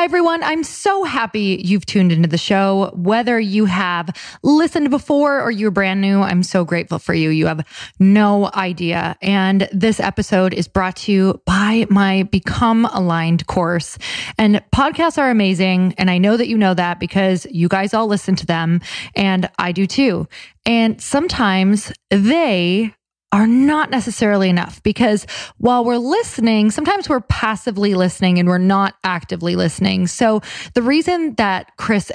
Hi, everyone. I'm so happy you've tuned into the show. Whether you have listened before or you're brand new, I'm so grateful for you. You have no idea. And this episode is brought to you by my Become Aligned course. And podcasts are amazing. And I know that you know that because you guys all listen to them. And I do too. And sometimes they are not necessarily enough because while we're listening, sometimes we're passively listening and we're not actively listening. So the reason that Chris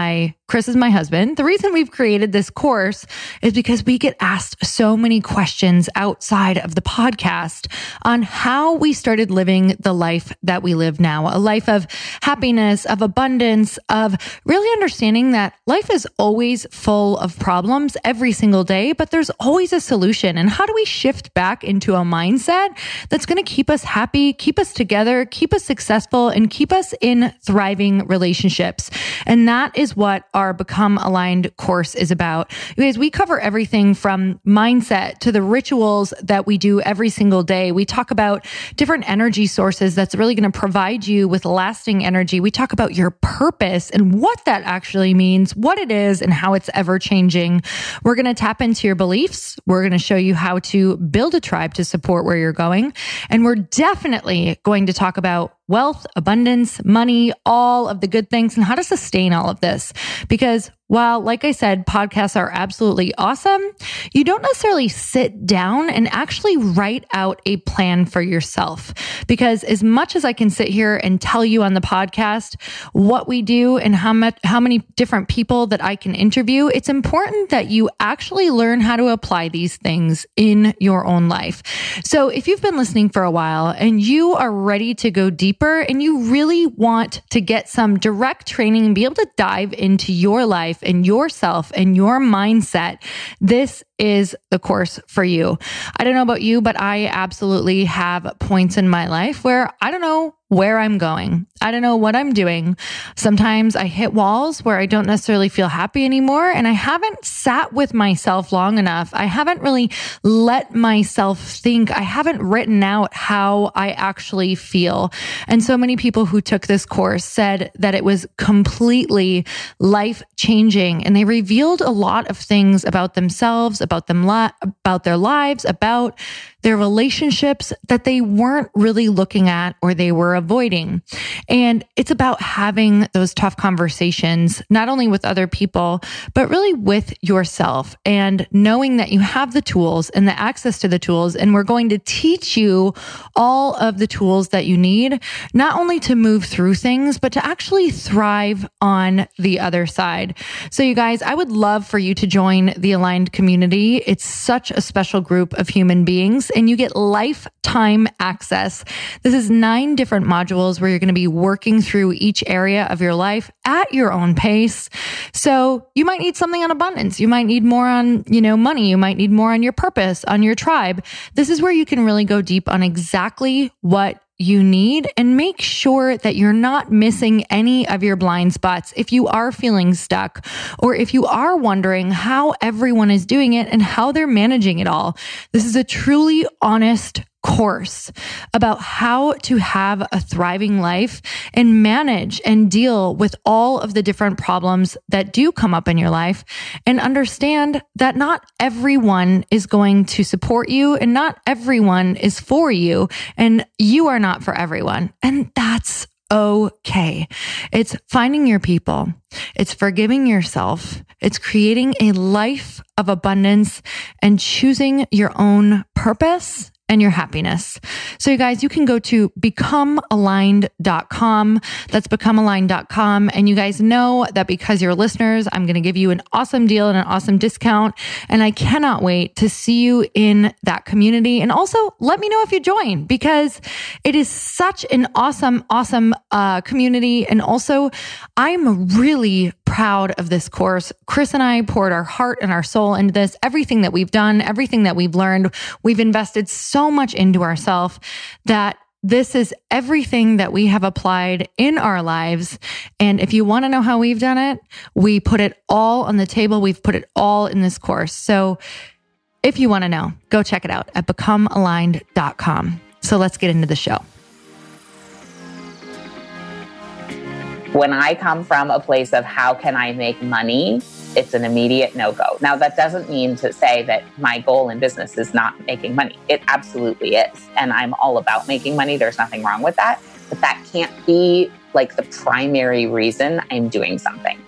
is my husband, the reason we've created this course is because we get asked so many questions outside of the podcast on how we started living the life that we live now, a life of happiness, of abundance, of really understanding that life is always full of problems every single day, but there's always a solution. And how do we shift back into a mindset that's going to keep us happy, keep us together, keep us successful, and keep us in thriving relationships? And that is what our Become Aligned course is about. You guys, we cover everything from mindset to the rituals that we do every single day. We talk about different energy sources that's really going to provide you with lasting energy. We talk about your purpose and what that actually means, what it is, and how it's ever changing. We're going to tap into your beliefs. We're going to show you how to build a tribe to support where you're going. And we're definitely going to talk about wealth, abundance, money, all of the good things, and how to sustain all of this. Because while, like I said, podcasts are absolutely awesome, you don't necessarily sit down and actually write out a plan for yourself. Because as much as I can sit here and tell you on the podcast what we do and how many different people that I can interview, it's important that you actually learn how to apply these things in your own life. So if you've been listening for a while and you are ready to go deeper and you really want to get some direct training and be able to dive into your life and yourself and your mindset, this is the course for you. I don't know about you, but I absolutely have points in my life where I don't know where I'm going. I don't know what I'm doing. Sometimes I hit walls where I don't necessarily feel happy anymore, and I haven't sat with myself long enough. I haven't really let myself think. I haven't written out how I actually feel. And so many people who took this course said that it was completely life-changing, and they revealed a lot of things about themselves, about their lives, about their relationships that they weren't really looking at or they were avoiding. And it's about having those tough conversations, not only with other people, but really with yourself, and knowing that you have the tools and the access to the tools. And we're going to teach you all of the tools that you need, not only to move through things, but to actually thrive on the other side. So you guys, I would love for you to join the Aligned community. It's such a special group of human beings, and you get lifetime access. This is 9 different modules where you're going to be working through each area of your life at your own pace. So you might need something on abundance. You might need more on, money. You might need more on your purpose, on your tribe. This is where you can really go deep on exactly what you need and make sure that you're not missing any of your blind spots. If you are feeling stuck, or if you are wondering how everyone is doing it and how they're managing it all, this is a truly honest course about how to have a thriving life and manage and deal with all of the different problems that do come up in your life, and understand that not everyone is going to support you and not everyone is for you, and you are not for everyone. And that's okay. It's finding your people. It's forgiving yourself. It's creating a life of abundance and choosing your own purpose and your happiness. So you guys, you can go to becomealigned.com. That's becomealigned.com. And you guys know that because you're listeners, I'm going to give you an awesome deal and an awesome discount. And I cannot wait to see you in that community. And also let me know if you join, because it is such an awesome community. And also I'm really proud of this course. Chris and I poured our heart and our soul into this. Everything that we've done, everything that we've learned, we've invested so much into ourselves that this is everything that we have applied in our lives. And if you want to know how we've done it, we put it all on the table. We've put it all in this course. So if you want to know, go check it out at becomealigned.com. So let's get into the show. When I come from a place of how can I make money, it's an immediate no-go. Now, that doesn't mean to say that my goal in business is not making money. It absolutely is. And I'm all about making money. There's nothing wrong with that. But that can't be like the primary reason I'm doing something.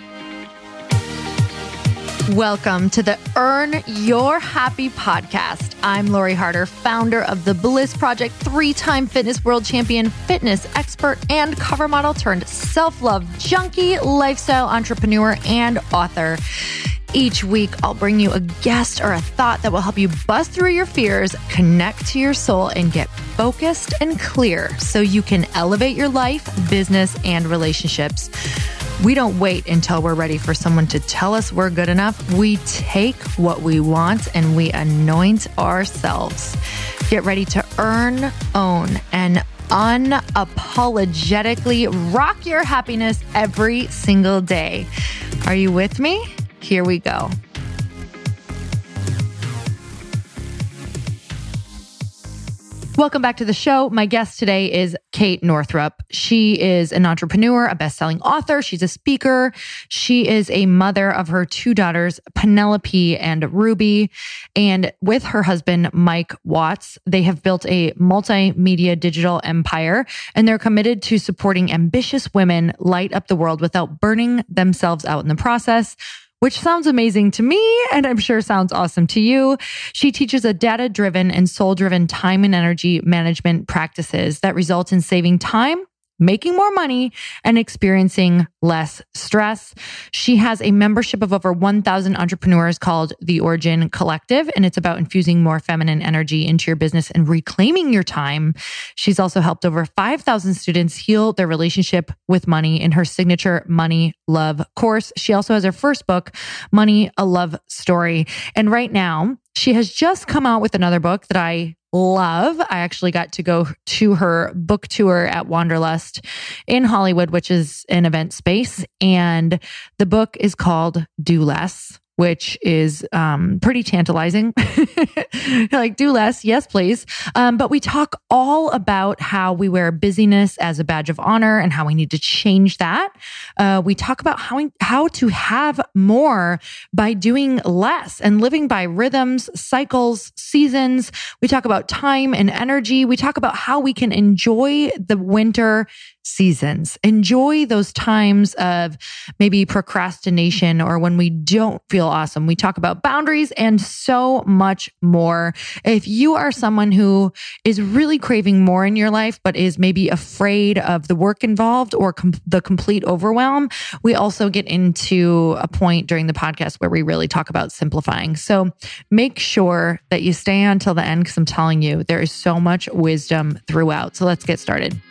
Welcome to the Earn Your Happy podcast. I'm Lori Harder, founder of The Bliss Project, 3-time fitness world champion, fitness expert, and cover model turned self-love junkie, lifestyle entrepreneur, and author. Each week, I'll bring you a guest or a thought that will help you bust through your fears, connect to your soul, and get focused and clear so you can elevate your life, business, and relationships. We don't wait until we're ready for someone to tell us we're good enough. We take what we want and we anoint ourselves. Get ready to earn, own, and unapologetically rock your happiness every single day. Are you with me? Here we go. Welcome back to the show. My guest today is Kate Northrup. She is an entrepreneur, a best-selling author. She's a speaker. She is a mother of her 2 daughters, Penelope and Ruby. And with her husband, Mike Watts, they have built a multimedia digital empire, and they're committed to supporting ambitious women light up the world without burning themselves out in the process, which sounds amazing to me, and I'm sure sounds awesome to you. She teaches a data-driven and soul-driven time and energy management practices that result in saving time, making more money, and experiencing less stress. She has a membership of over 1,000 entrepreneurs called The Origin Collective, and it's about infusing more feminine energy into your business and reclaiming your time. She's also helped over 5,000 students heal their relationship with money in her signature Money Love course. She also has her first book, Money, A Love Story. And right now, she has just come out with another book that I love. I actually got to go to her book tour at Wanderlust in Hollywood, which is an event space. And the book is called Do Less, which is pretty tantalizing. Like, do less. Yes, please. But we talk all about how we wear busyness as a badge of honor and how we need to change that. We talk about how to have more by doing less and living by rhythms, cycles, seasons. We talk about time and energy. We talk about how we can enjoy the winter seasons, enjoy those times of maybe procrastination or when we don't feel awesome. We talk about boundaries and so much more. If you are someone who is really craving more in your life, but is maybe afraid of the work involved or the complete overwhelm, we also get into a point during the podcast where we really talk about simplifying. So make sure that you stay until the end, because I'm telling you, there is so much wisdom throughout. So let's get started.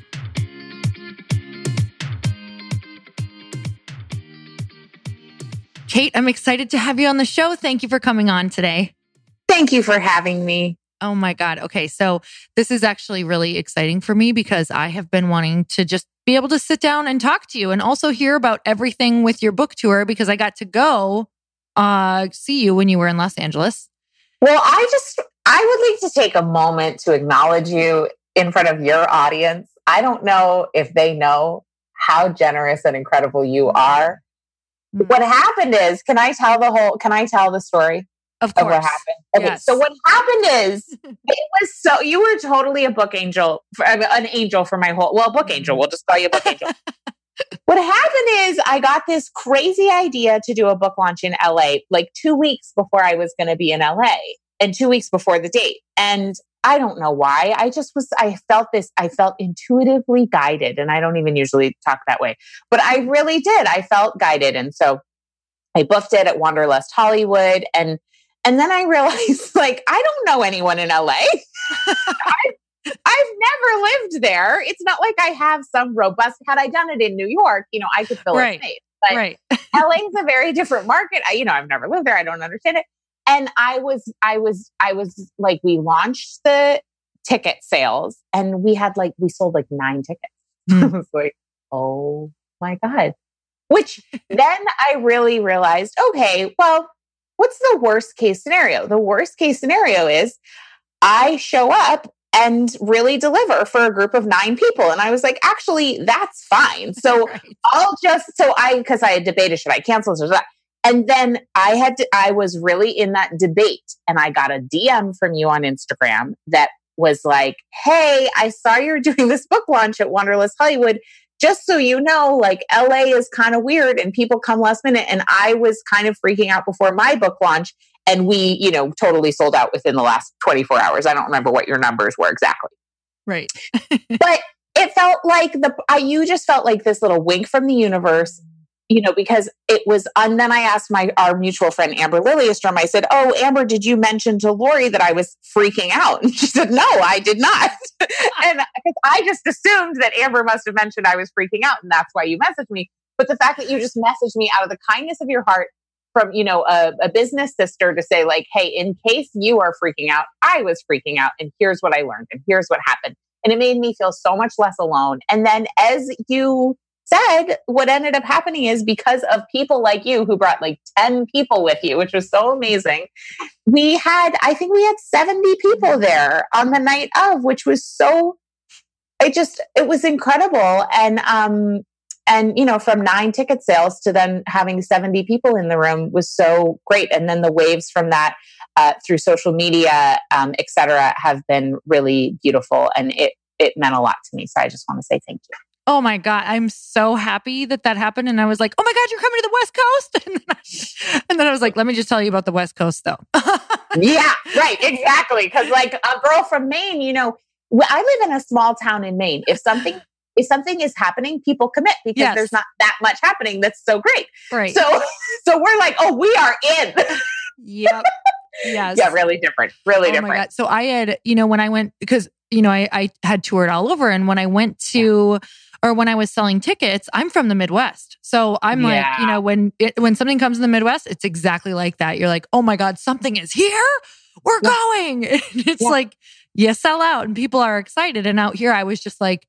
Kate, I'm excited to have you on the show. Thank you for coming on today. Thank you for having me. Oh my God. Okay. So this is actually really exciting for me because I have been wanting to just be able to sit down and talk to you and also hear about everything with your book tour, because I got to go see you when you were in Los Angeles. Well, I would like to take a moment to acknowledge you in front of your audience. I don't know if they know how generous and incredible you are. What happened is, can I tell the story of course. What happened? Okay. Yes. So what happened is, you were totally a book angel, an angel for my book angel. We'll just call you a book angel. What happened is I got this crazy idea to do a book launch in LA, like 2 weeks before I was going to be in LA and 2 weeks before the date. And I don't know why. I felt intuitively guided, and I don't even usually talk that way, but I really did. I felt guided. And so I booked it at Wanderlust Hollywood. And then I realized, like, I don't know anyone in LA. I've never lived there. It's not like I have some robust, had I done it in New York, I could fill it safe. But LA is a very different market. I've never lived there. I don't understand it. And I was like, we launched the ticket sales and we sold like 9 tickets. I was like, oh my God. Which then I really realized, okay, well, what's the worst case scenario? The worst case scenario is I show up and really deliver for a group of 9 people. And I was like, actually, that's fine. So because I had debated, should I cancel this or that? And then I was really in that debate, and I got a DM from you on Instagram that was like, hey, I saw you're doing this book launch at Wanderlust Hollywood. Just so you know, like LA is kind of weird and people come last minute. And I was kind of freaking out before my book launch. And we, totally sold out within the last 24 hours. I don't remember what your numbers were exactly. Right. But it felt like you just felt like this little wink from the universe, because it was, and then I asked our mutual friend, Amber Liliestrom, I said, oh, Amber, did you mention to Lori that I was freaking out? And she said, no, I did not. And I just assumed that Amber must have mentioned I was freaking out. And that's why you messaged me. But the fact that you just messaged me out of the kindness of your heart from, a business sister to say like, hey, in case you are freaking out, I was freaking out. And here's what I learned. And here's what happened. And it made me feel so much less alone. And then as you said, what ended up happening is because of people like you who brought like 10 people with you, which was so amazing. I think we had 70 people there on the night of, which was it was incredible. And from 9 ticket sales to then having 70 people in the room was so great. And then the waves from that through social media, et cetera, have been really beautiful. And it meant a lot to me. So I just want to say thank you. Oh my God. I'm so happy that happened. And I was like, oh my God, you're coming to the West Coast. And then I was like, let me just tell you about the West Coast though. Yeah, right. Exactly. Cause like a girl from Maine, I live in a small town in Maine. If something is happening, people commit because there's not that much happening. That's so great. Right. So we're like, oh, we are in. Yep. Yes. Yeah. Really different. Really different. My God. So I had, when I went, because, I had toured all over, and when I went to, or when I was selling tickets, I'm from the Midwest. So I'm like, when something comes in the Midwest, it's exactly like that. You're like, oh my God, something is here. We're going. And it's like, you sell out and people are excited. And out here, I was just like,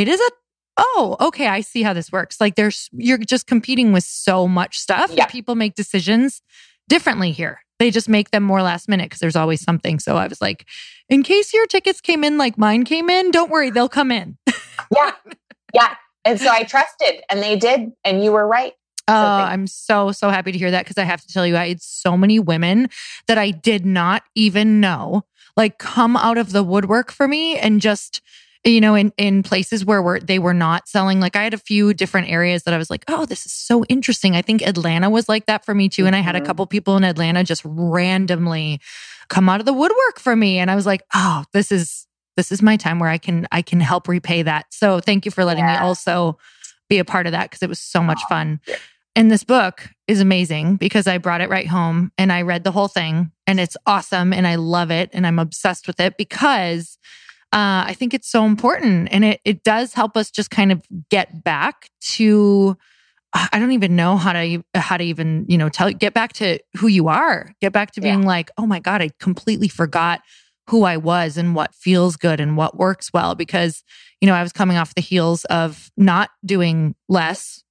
okay, I see how this works. Like you're just competing with so much stuff. Yeah. People make decisions differently here. They just make them more last minute because there's always something. So I was like, in case your tickets came in like mine came in, don't worry, they'll come in. Yeah. Yeah. And so I trusted, and they did. And you were right. I'm so happy to hear that, because I have to tell you, I had so many women that I did not even know, like, come out of the woodwork for me, and just, in places where they were not selling. Like, I had a few different areas that I was like, oh, this is so interesting. I think Atlanta was like that for me too. And I had a couple people in Atlanta just randomly come out of the woodwork for me. And I was like, oh, this is my time where I can help repay that. So thank you for letting me also be a part of that, because it was so much fun. Yeah. And this book is amazing because I brought it right home and I read the whole thing, and it's awesome and I love it and I'm obsessed with it because I think it's so important, and it does help us just kind of get back to, I don't even know how to even, get back to who you are, get back to being like, oh my God, I completely forgot who I was and what feels good and what works well, because, I was coming off the heels of not doing less.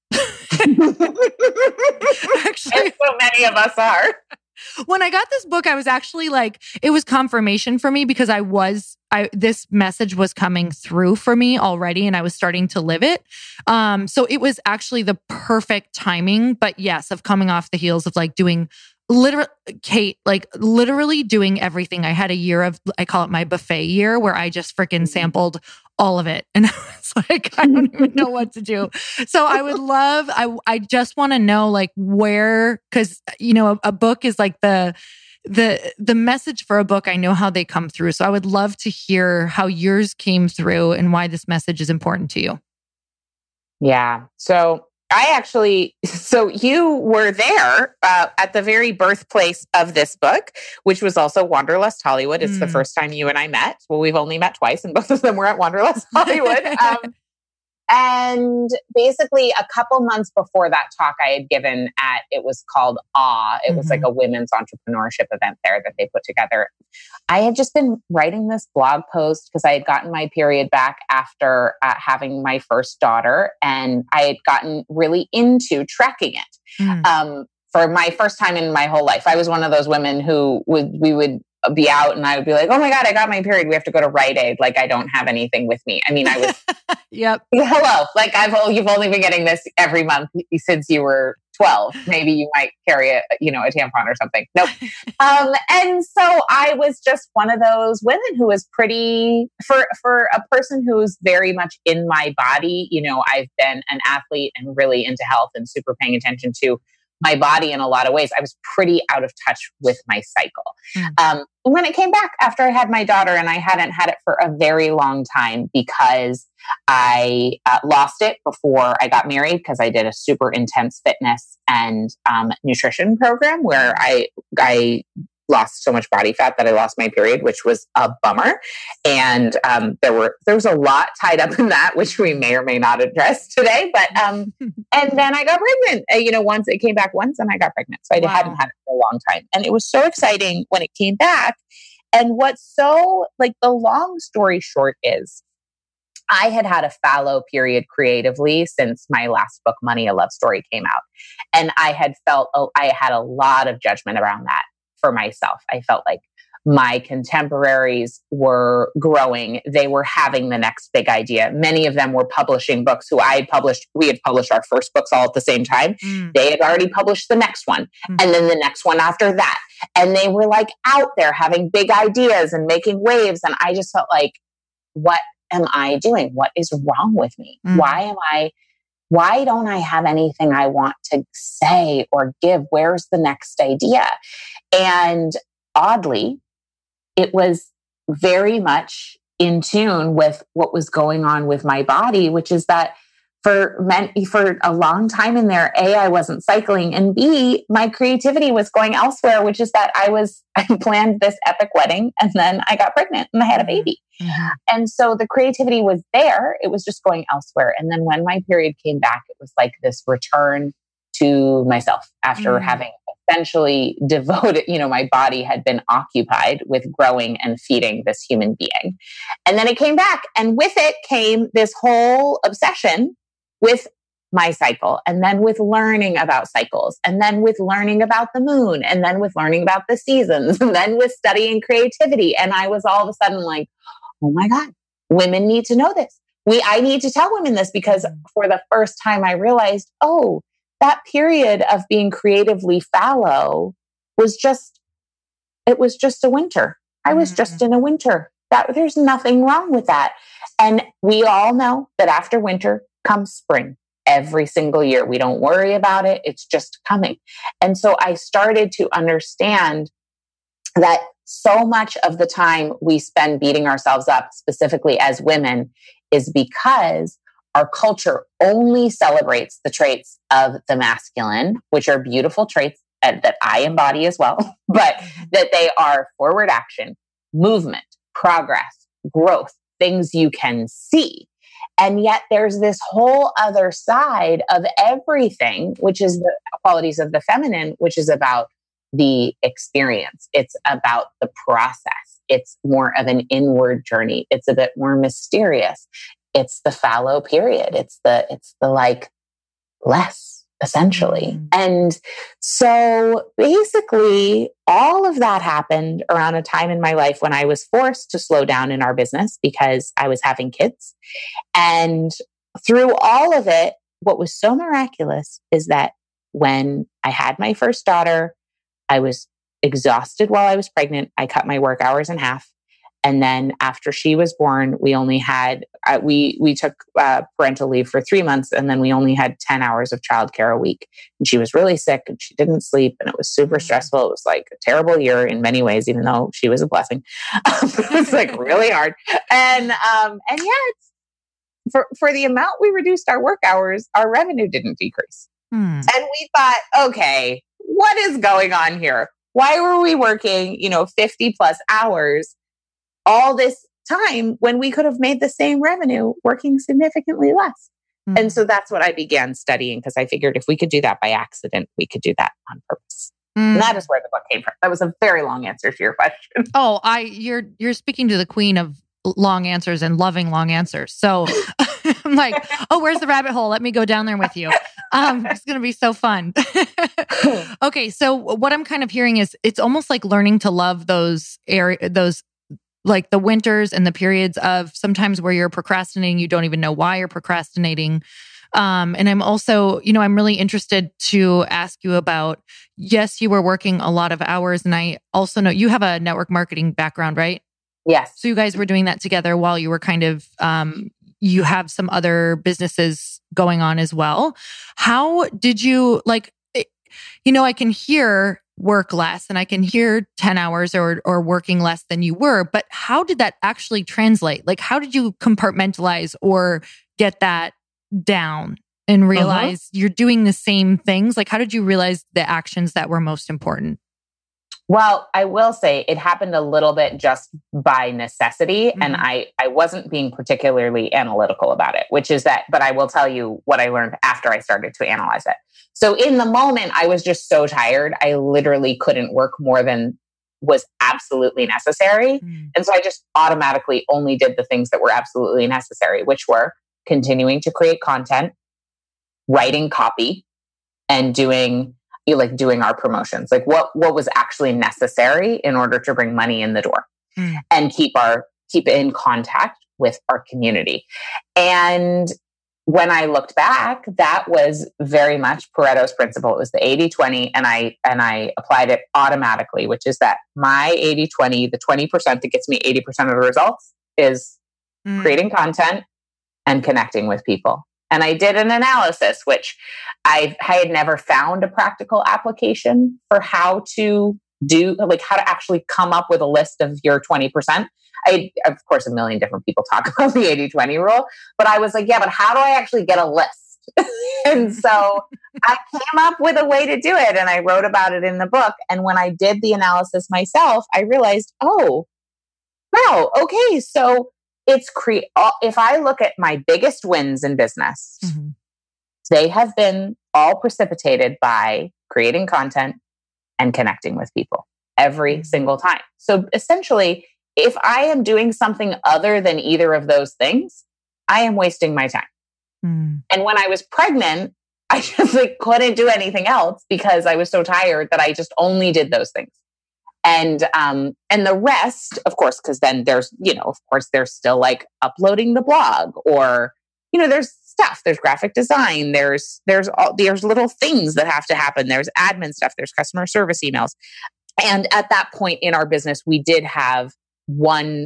Actually, as so many of us are. When I got this book, I was actually like, it was confirmation for me, because this message was coming through for me already, and I was starting to live it. So it was actually the perfect timing, but yes, of coming off the heels of like doing literally doing everything. I had a year of, I call it my buffet year, where I just freaking sampled all of it. And I was like, I don't even know what to do. So I would love, I just want to know like where, because, a book is like the message for a book. I know how they come through. So I would love to hear how yours came through and why this message is important to you. Yeah. So you were there at the very birthplace of this book, which was also Wanderlust Hollywood. It's the first time you and I met. Well, we've only met twice, and both of them were at Wanderlust Hollywood. And basically a couple months before that talk I had given it was called AWE. It was like a women's entrepreneurship event there that they put together. I had just been writing this blog post because I had gotten my period back after having my first daughter, and I had gotten really into tracking it. For my first time in my whole life. I was one of those women who we would be out and I would be like, oh my God, I got my period. We have to go to Rite Aid. Like, I don't have anything with me. I mean, I was, yep. Hello. Like, you've only been getting this every month since you were 12. Maybe you might carry a tampon or something. Nope. And so I was just one of those women who was pretty, for a person who's very much in my body, I've been an athlete and really into health and super paying attention to my body in a lot of ways. I was pretty out of touch with my cycle. When it came back after I had my daughter, and I hadn't had it for a very long time because I lost it before I got married, because I did a super intense fitness and nutrition program where I lost so much body fat that I lost my period, which was a bummer. And there was a lot tied up in that, which we may or may not address today. But and then I got pregnant. Once it came back once, and I got pregnant, so I hadn't had it for a long time, and it was so exciting when it came back. And what's so the long story short is, I had a fallow period creatively since my last book, Money, A Love Story, came out, and I had felt I had a lot of judgment around that for myself. I felt like my contemporaries were growing. They were having the next big idea. Many of them were publishing books who I had published. We had published our first books all at the same time. They had already published the next one, and then the next one after that. And they were out there having big ideas and making waves. And I just felt like, what am I doing? What is wrong with me? Why don't I have anything I want to say or give? Where's the next idea? And oddly, it was very much in tune with what was going on with my body, which is that for a long time in there, A, I wasn't cycling, and B, my creativity was going elsewhere, which is that I planned this epic wedding, and then I got pregnant and I had a baby. And so the creativity was there. It was just going elsewhere. And then when my period came back, it was like this return to myself after having essentially devoted, my body had been occupied with growing and feeding this human being. And then it came back, and with it came this whole obsession with my cycle, and then with learning about cycles, and then with learning about the moon, and then with learning about the seasons, and then with studying creativity. And I was all of a sudden like, oh my God, women need to know this. I need to tell women this, because for the first time I realized, oh, that period of being creatively fallow was just a winter. I was just in a winter. There's nothing wrong with that. And we all know that after winter comes spring every single year. We don't worry about it. It's just coming. And so I started to understand that so much of the time we spend beating ourselves up, specifically as women, is because our culture only celebrates the traits of the masculine, which are beautiful traits that I embody as well, but that they are forward action, movement, progress, growth, things you can see. And yet there's this whole other side of everything, which is the qualities of the feminine, which is about the experience. It's about the process. It's more of an inward journey. It's a bit more mysterious. It's the fallow period. It's the less, essentially. And so basically all of that happened around a time in my life when I was forced to slow down in our business because I was having kids. And through all of it, what was so miraculous is that when I had my first daughter, I was exhausted while I was pregnant. I cut my work hours in half. And then after she was born, we only had, we took parental leave for 3 months, and then we only had 10 hours of childcare a week. And she was really sick and she didn't sleep, and it was super stressful. It was like a terrible year in many ways, even though she was a blessing. It was like really hard. And yet for the amount we reduced our work hours, our revenue didn't decrease. And we thought, okay, what is going on here? Why were we working, 50 plus hours all this time when we could have made the same revenue working significantly less? And so that's what I began studying, because I figured if we could do that by accident, we could do that on purpose. And that is where the book came from. That was a very long answer to your question. Oh, you're speaking to the queen of long answers and loving long answers. So I'm like, oh, where's the rabbit hole? Let me go down there with you. It's going to be so fun. Okay. So what I'm kind of hearing is it's almost like learning to love those like the winters and the periods of sometimes where you're procrastinating, you don't even know why you're procrastinating. And I'm also, I'm really interested to ask you about, yes, you were working a lot of hours. And I also know you have a network marketing background, right? Yes. So you guys were doing that together while you were kind of, you have some other businesses going on as well. How did you I can hear work less and I can hear 10 hours or working less than you were, but how did that actually translate? Like, how did you compartmentalize or get that down and realize you're doing the same things? Like, how did you realize the actions that were most important? Well, I will say it happened a little bit just by necessity. And I wasn't being particularly analytical about it, but I will tell you what I learned after I started to analyze it. So in the moment, I was just so tired. I literally couldn't work more than was absolutely necessary. And so I just automatically only did the things that were absolutely necessary, which were continuing to create content, writing copy, and doing our promotions, like what was actually necessary in order to bring money in the door and keep in contact with our community. And when I looked back, that was very much Pareto's principle. It was the 80-20, and I applied it automatically, which is that my 80-20, the 20% that gets me 80% of the results, is creating content and connecting with people. And I did an analysis, which I had never found a practical application for how to do, like how to actually come up with a list of your 20%. Of course, a million different people talk about the 80-20 rule, but I was like, yeah, but how do I actually get a list? And so I came up with a way to do it, and I wrote about it in the book. And when I did the analysis myself, I realized, oh, wow, okay, so if I look at my biggest wins in business, they have been all precipitated by creating content and connecting with people every single time. So essentially, if I am doing something other than either of those things, I am wasting my time. And when I was pregnant, I just couldn't do anything else because I was so tired that I just only did those things. And the rest, of course, because then there's, there's still uploading the blog, or, there's stuff, there's graphic design, there's little things that have to happen. There's admin stuff, there's customer service emails. And at that point in our business, we did have two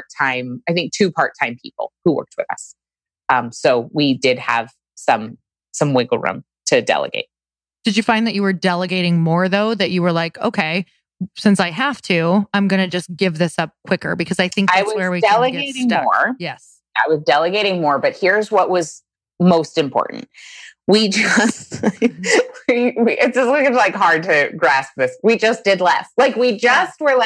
part-time people who worked with us. So we did have some wiggle room to delegate. Did you find that you were delegating more though, that you were like, okay, since I have to, I'm going to just give this up quicker? Because I think that's where we can get stuck. More. Yes. I was delegating more, but here's what was most important. We just, it's just hard to grasp this. We just did less. We just were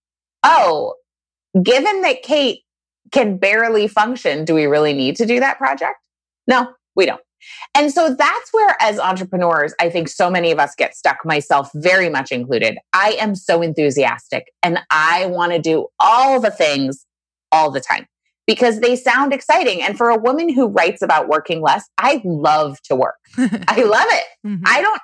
oh, given that Kate can barely function, do we really need to do that project? No, we don't. And so that's where, as entrepreneurs, I think so many of us get stuck, myself very much included. I am so enthusiastic and I want to do all the things all the time because they sound exciting. And for a woman who writes about working less, I love to work. I love it. I don't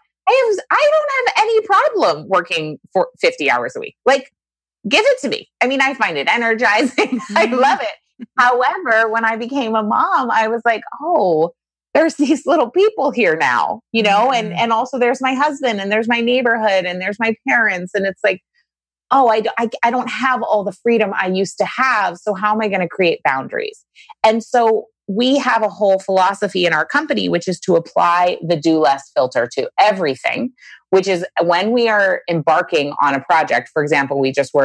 have any problem working for 50 hours a week. Give it to me. I mean, I find it energizing. I love it. However, when I became a mom, I was like, oh, there's these little people here now, and also there's my husband, and there's my neighborhood, and there's my parents. And it's oh, I don't have all the freedom I used to have. So how am I going to create boundaries? And so we have a whole philosophy in our company, which is to apply the do less filter to everything, which is when we are embarking on a project. For example,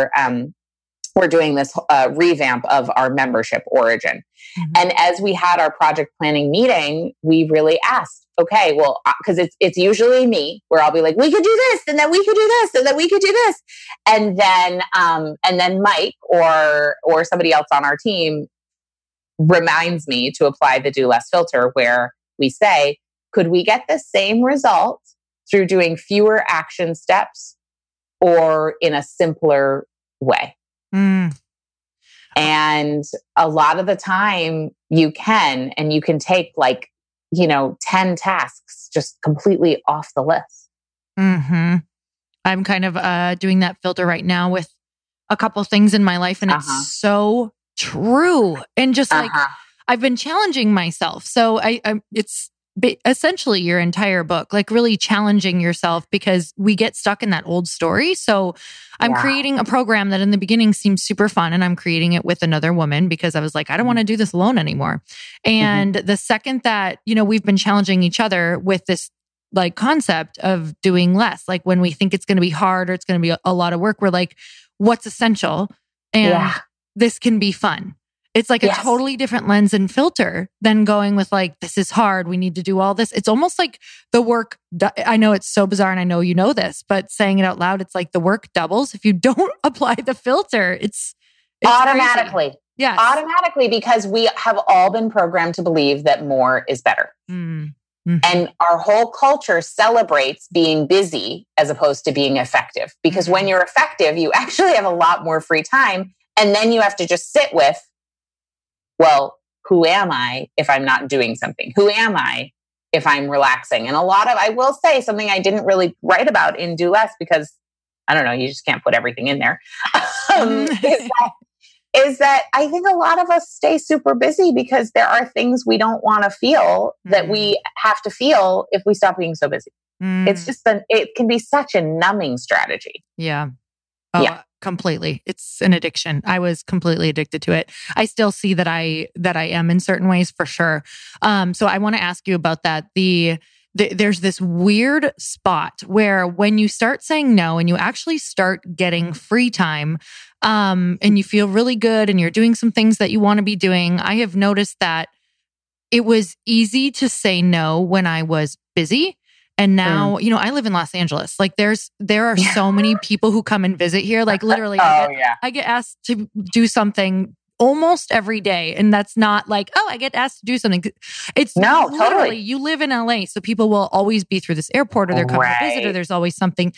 we're doing this revamp of our membership Origin. And as we had our project planning meeting, we really asked, okay, well, because it's usually me where I'll be like, we could do this, and then we could do this, and then we could do this. And then Mike or somebody else on our team reminds me to apply the do less filter, where we say, could we get the same result through doing fewer action steps or in a simpler way? And a lot of the time you can take 10 tasks just completely off the list. Mm-hmm. I'm kind of doing that filter right now with a couple things in my life, and it's so true. And just like I've been challenging myself. So it's essentially your entire book, like really challenging yourself, because we get stuck in that old story. So I'm creating a program that in the beginning seemed super fun, and I'm creating it with another woman because I was like, I don't want to do this alone anymore. And the second that, we've been challenging each other with this like concept of doing less, like when we think it's going to be hard or it's going to be a lot of work, we're like, what's essential? And this can be fun. It's like a totally different lens and filter than going with like, this is hard, we need to do all this. It's almost like the work, I know it's so bizarre and I know you know this, but saying it out loud, it's like the work doubles if you don't apply the filter. It's automatically. Crazy. Yes. Automatically, because we have all been programmed to believe that more is better. And our whole culture celebrates being busy as opposed to being effective. Because when you're effective, you actually have a lot more free time. And then you have to just sit with, well, who am I if I'm not doing something? Who am I if I'm relaxing? And I will say something I didn't really write about in Do Less because, I don't know, you just can't put everything in there, is that I think a lot of us stay super busy because there are things we don't want to feel that we have to feel if we stop being so busy. It's just it can be such a numbing strategy. Yeah. Oh, yeah. Completely. It's an addiction. I was completely addicted to it. I still see that I am in certain ways for sure. So I want to ask you about that. There's this weird spot where when you start saying no and you actually start getting free time, and you feel really good and you're doing some things that you want to be doing, I have noticed that it was easy to say no when I was busy. And now, I live in Los Angeles. Like there are so many people who come and visit here. Like literally, I get asked to do something almost every day. And that's not like, I get asked to do something. It's literally, totally. You live in LA. So people will always be through this airport or they're coming to visit, or there's always something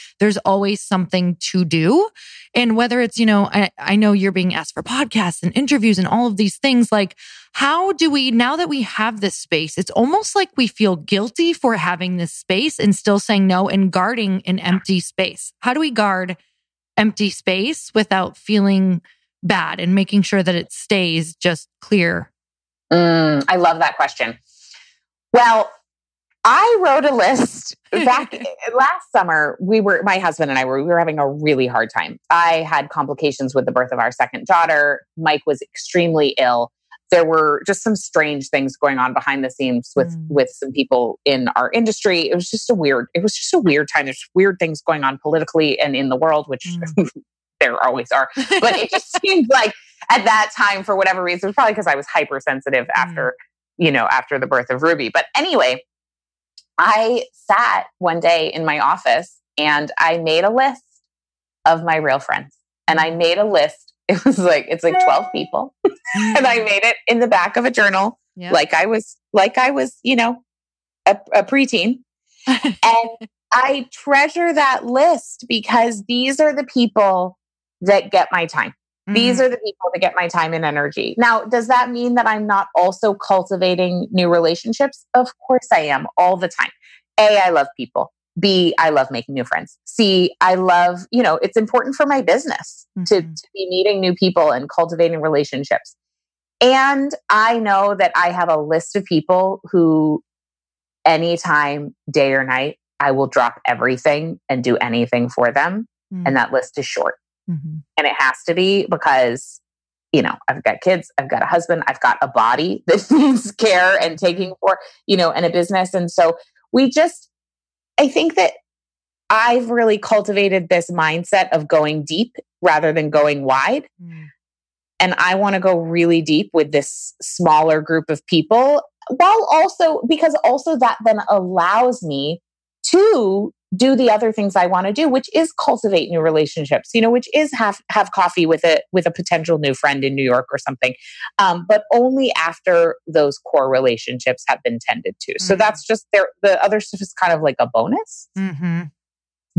to do. And whether it's, I know you're being asked for podcasts and interviews and all of these things, like how do we, now that we have this space, it's almost like we feel guilty for having this space and still saying no and guarding an empty space. How do we guard empty space without feeling bad and making sure that it stays just clear? I love that question. Well, I wrote a list back last summer. My husband and I were having a really hard time. I had complications with the birth of our second daughter. Mike was extremely ill. There were just some strange things going on behind the scenes with some people in our industry. It was just a weird time. There's weird things going on politically and in the world, which there always are. But it just seemed like at that time, for whatever reason, it was probably because I was hypersensitive after the birth of Ruby. But anyway, I sat one day in my office and I made a list of my real friends. And I made a list. It's like 12 people. And I made it in the back of a journal, like I was, a preteen. And I treasure that list because these are the people that get my time. These are the people that get my time and energy. Now, does that mean that I'm not also cultivating new relationships? Of course I am, all the time. A, I love people. B, I love making new friends. C, I love, it's important for my business to be meeting new people and cultivating relationships. And I know that I have a list of people who anytime, day or night, I will drop everything and do anything for them. And that list is short. And it has to be because, I've got kids, I've got a husband, I've got a body that needs care and taking for, and a business. And so I think that I've really cultivated this mindset of going deep rather than going wide. And I want to go really deep with this smaller group of people, because that then allows me to do the other things I want to do, which is cultivate new relationships, which is have coffee with a potential new friend in New York or something. But only after those core relationships have been tended to. So that's just the other stuff is kind of like a bonus. Yeah.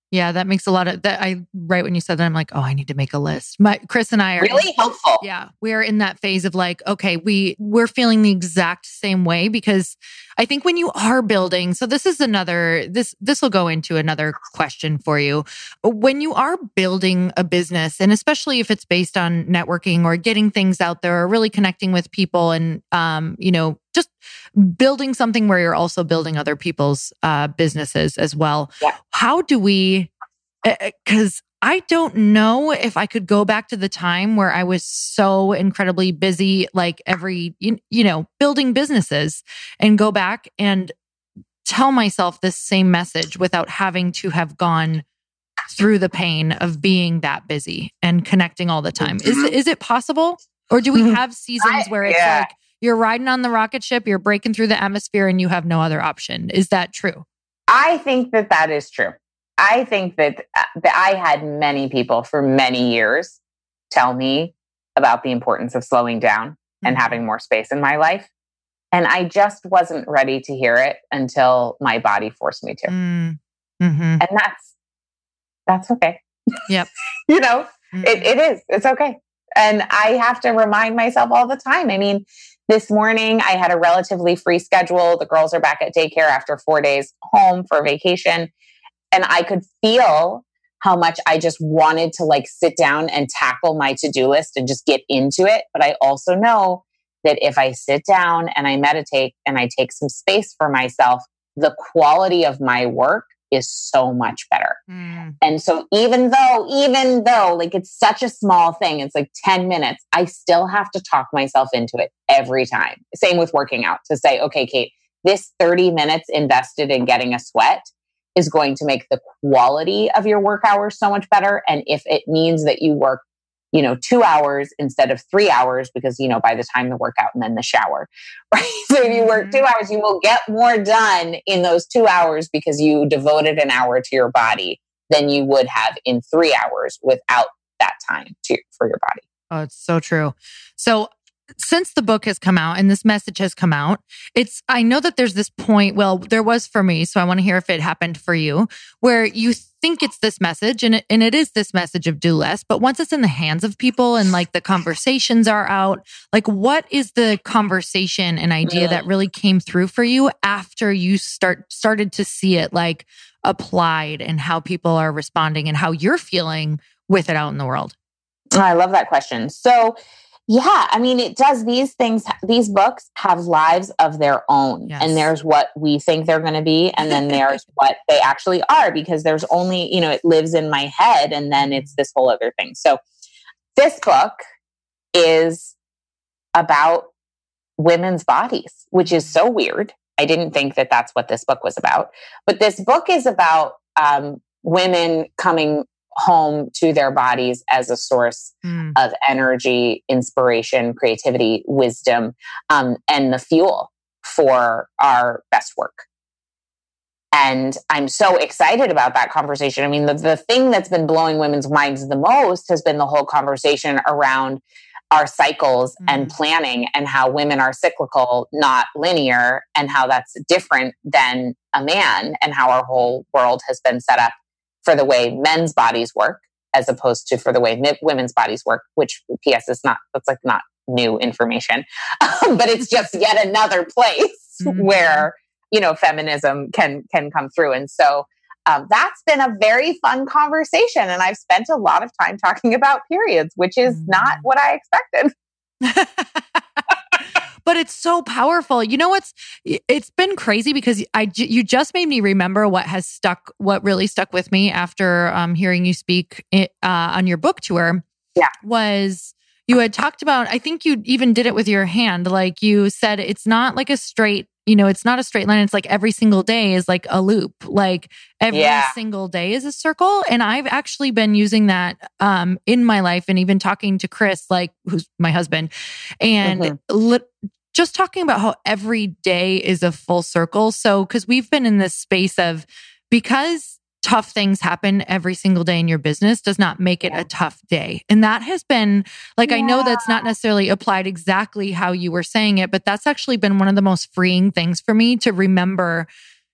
Yeah, that makes a lot of that. Right when you said that, I'm like, oh, I need to make a list. Chris and I are really helpful. Yeah, we're in that phase of like, okay, we're feeling the exact same way because I think when you are building, so this is this will go into another question for you. When you are building a business, and especially if it's based on networking or getting things out there or really connecting with people and, just building something where you're also building other people's businesses as well. Yeah. How do we, because I don't know if I could go back to the time where I was so incredibly busy, like building businesses and go back and tell myself this same message without having to have gone through the pain of being that busy and connecting all the time. Is it possible? Or do we have seasons where it's like you're riding on the rocket ship, you're breaking through the atmosphere and you have no other option? Is that true? I think that is true. I think that I had many people for many years tell me about the importance of slowing down and having more space in my life. And I just wasn't ready to hear it until my body forced me to. And that's okay. Yep. It is. It's okay. And I have to remind myself all the time. I mean, this morning I had a relatively free schedule. The girls are back at daycare after 4 days home for vacation. And I could feel how much I just wanted to like sit down and tackle my to-do list and just get into it. But I also know that if I sit down and I meditate and I take some space for myself, the quality of my work is so much better. And so even though like it's such a small thing, it's like 10 minutes, I still have to talk myself into it every time. Same with working out to say, okay, Kate, this 30 minutes invested in getting a sweat is going to make the quality of your work hours so much better. And if it means that you work, 2 hours instead of 3 hours, because, by the time the workout and then the shower, right? So if you work 2 hours, you will get more done in those 2 hours because you devoted an hour to your body than you would have in 3 hours without that time for your body. Oh, it's so true. So since the book has come out and this message has come out, I know that there's this point, well, there was for me, so I want to hear if it happened for you, where you think it's this message and it is this message of do less, but once it's in the hands of people and like the conversations are out, like what is the conversation and idea that really came through for you after you started to see it like applied and how people are responding and how you're feeling with it out in the world? I love that question. So yeah, I mean, it does. These books have lives of their own. Yes. And there's what we think they're going to be. And then there's what they actually are, because there's only, it lives in my head. And then it's this whole other thing. So this book is about women's bodies, which is so weird. I didn't think that that's what this book was about. But this book is about women coming home to their bodies as a source of energy, inspiration, creativity, wisdom, and the fuel for our best work. And I'm so excited about that conversation. I mean, the thing that's been blowing women's minds the most has been the whole conversation around our cycles and planning, and how women are cyclical, not linear, and how that's different than a man, and how our whole world has been set up for the way men's bodies work, as opposed to for the way women's bodies work, which PS is not, that's like not new information, but it's just yet another place where, feminism can come through. And so that's been a very fun conversation. And I've spent a lot of time talking about periods, which is not what I expected. But it's so powerful. It's been crazy because you just made me remember what really stuck with me after hearing you speak on your book tour. Yeah. Was you had talked about, I think you even did it with your hand. Like you said, it's not like a straight, it's not a straight line. It's like every single day is like a loop. Like every single day is a circle. And I've actually been using that in my life, and even talking to Chris, like who's my husband, and just talking about how every day is a full circle. So, because we've been in this space of, because tough things happen every single day in your business does not make it a tough day. And that has been like, I know that's not necessarily applied exactly how you were saying it, but that's actually been one of the most freeing things for me to remember,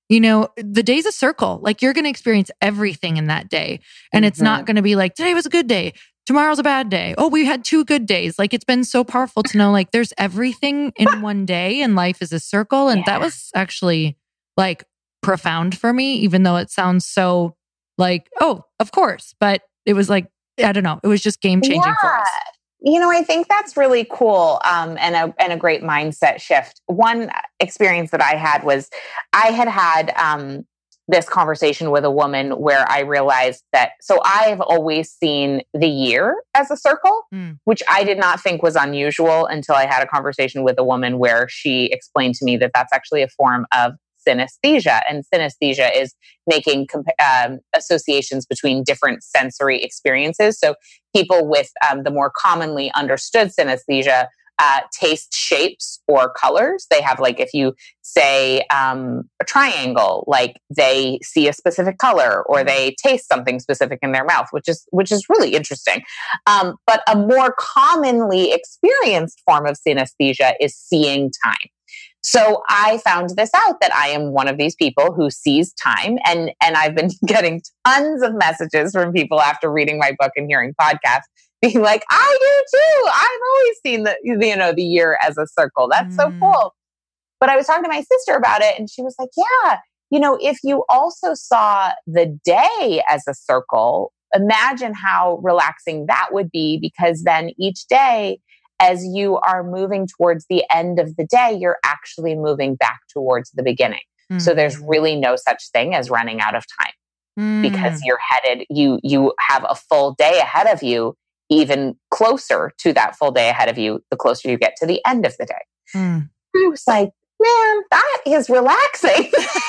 the day's a circle. Like you're going to experience everything in that day. And it's not going to be like, today was a good day, tomorrow's a bad day. Oh, we had 2 good days. Like it's been so powerful to know like there's everything in one day and life is a circle. And that was actually like profound for me, even though it sounds so like, oh, of course. But it was like, I don't know. It was just game changing for us. I think that's really cool and a great mindset shift. One experience that I had was I had this conversation with a woman where I realized that, so I've always seen the year as a circle, which I did not think was unusual until I had a conversation with a woman where she explained to me that that's actually a form of synesthesia. And synesthesia is making associations between different sensory experiences. So people with the more commonly understood synesthesia taste shapes or colors. They have, like, if you say a triangle, like they see a specific color or they taste something specific in their mouth, which is really interesting. But a more commonly experienced form of synesthesia is seeing time. So I found this out, that I am one of these people who sees time. And I've been getting tons of messages from people after reading my book and hearing podcasts being like, I do too. I've always seen the year as a circle. That's so cool. But I was talking to my sister about it and she was like, yeah, if you also saw the day as a circle, imagine how relaxing that would be, because then each day, as you are moving towards the end of the day, you're actually moving back towards the beginning. So there's really no such thing as running out of time, because you're headed, you have a full day ahead of you, even closer to that full day ahead of you, the closer you get to the end of the day. I was like, man, that is relaxing.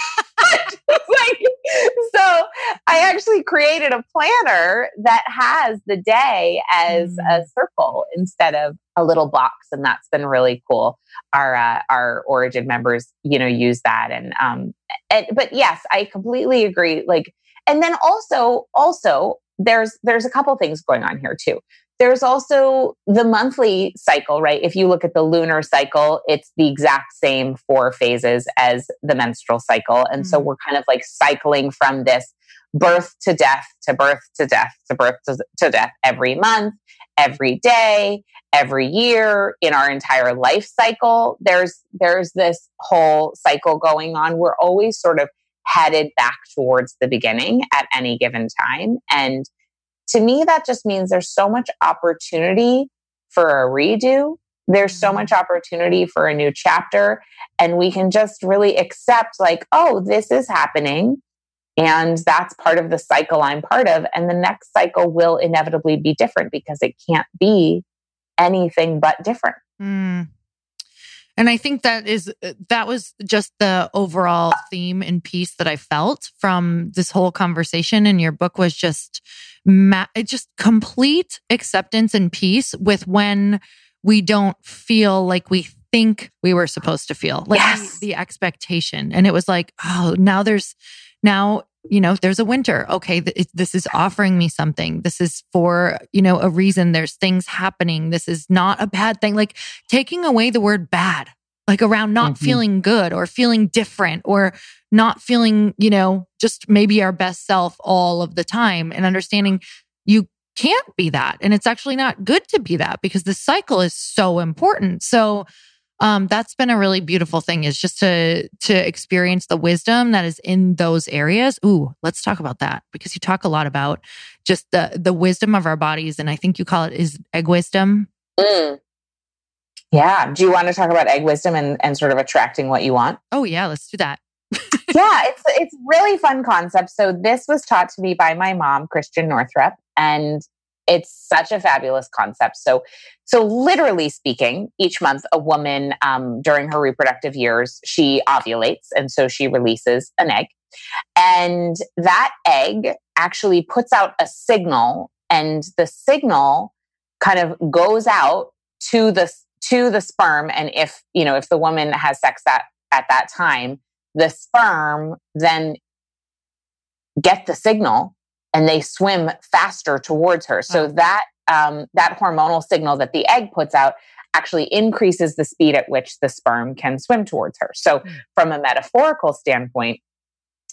So I actually created a planner that has the day as a circle instead of a little box. And that's been really cool. Our Origin members, use that. But yes, I completely agree. Like, and then also there's a couple things going on here too. There's also the monthly cycle, right? If you look at the lunar cycle, it's the exact same 4 phases as the menstrual cycle. And so we're kind of like cycling from this birth to death to birth to death to birth to death every month, every day, every year, in our entire life cycle. There's this whole cycle going on. We're always sort of headed back towards the beginning at any given time. And to me, that just means there's so much opportunity for a redo. There's so much opportunity for a new chapter. And we can just really accept, like, oh, this is happening. And that's part of the cycle I'm part of. And the next cycle will inevitably be different, because it can't be anything but different. And I think that was just the overall theme and piece that I felt from this whole conversation. And your book was just complete acceptance and peace with when we don't feel like we think we were supposed to feel, like the expectation. And it was like, oh, now there's a winter. Okay, this is offering me something. This is for, a reason. There's things happening. This is not a bad thing. Like taking away the word bad, like around not feeling good or feeling different or not feeling, just maybe our best self all of the time, and understanding you can't be that. And it's actually not good to be that, because the cycle is so important. So that's been a really beautiful thing, is just to experience the wisdom that is in those areas. Ooh, let's talk about that, because you talk a lot about just the wisdom of our bodies. And I think you call it is egg wisdom. Yeah. Do you want to talk about egg wisdom and sort of attracting what you want? Oh yeah, let's do that. Yeah, it's really fun concept. So this was taught to me by my mom, Christian Northrup, and it's such a fabulous concept. So literally speaking, each month a woman during her reproductive years, she ovulates, and so she releases an egg. And that egg actually puts out a signal, and the signal kind of goes out to the sperm. And if the woman has sex at that time, the sperm then get the signal and they swim faster towards her. So that hormonal signal that the egg puts out actually increases the speed at which the sperm can swim towards her. So from a metaphorical standpoint,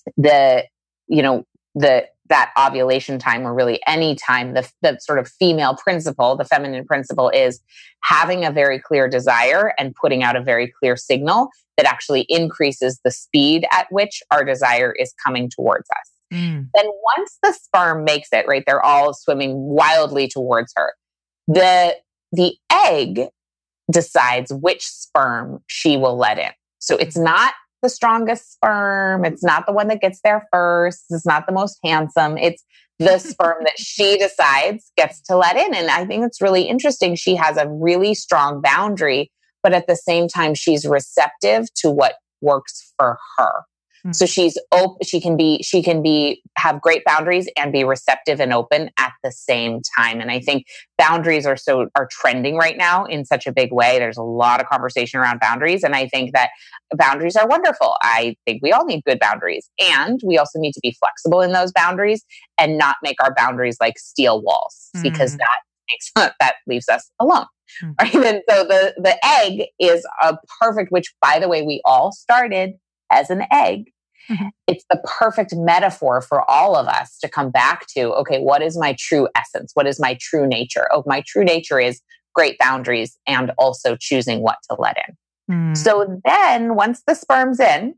the, you know, that ovulation time, or really any time, the sort of female principle, the feminine principle, is having a very clear desire and putting out a very clear signal that actually increases the speed at which our desire is coming towards us. Then once the sperm makes it, right, they're all swimming wildly towards her. The egg decides which sperm she will let in. So it's not the strongest sperm. It's not the one that gets there first. It's not the most handsome. It's the sperm that she decides gets to let in. And I think it's really interesting. She has a really strong boundary, but at the same time, she's receptive to what works for her. So she's open. She can have great boundaries and be receptive and open at the same time. And I think boundaries are trending right now in such a big way. There's a lot of conversation around boundaries, and I think that boundaries are wonderful. I think we all need good boundaries, and we also need to be flexible in those boundaries and not make our boundaries like steel walls, because that leaves us alone. Right? And so the egg is a perfect, which by the way, we all started as an egg. It's the perfect metaphor for all of us to come back to, okay, what is my true essence? What is my true nature? Oh, my true nature is great boundaries and also choosing what to let in. So then once the sperm's in,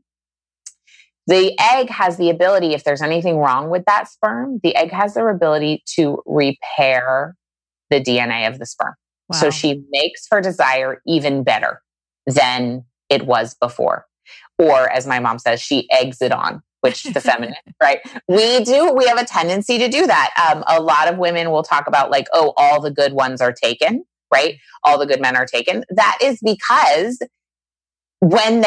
the egg has the ability, if there's anything wrong with that sperm, the egg has the ability to repair the DNA of the sperm. Wow. So she makes her desire even better than it was before. Or as my mom says, she eggs it on, which the feminine, right? We have a tendency to do that. A lot of women will talk about like, oh, all the good ones are taken, right? All the good men are taken. That is because when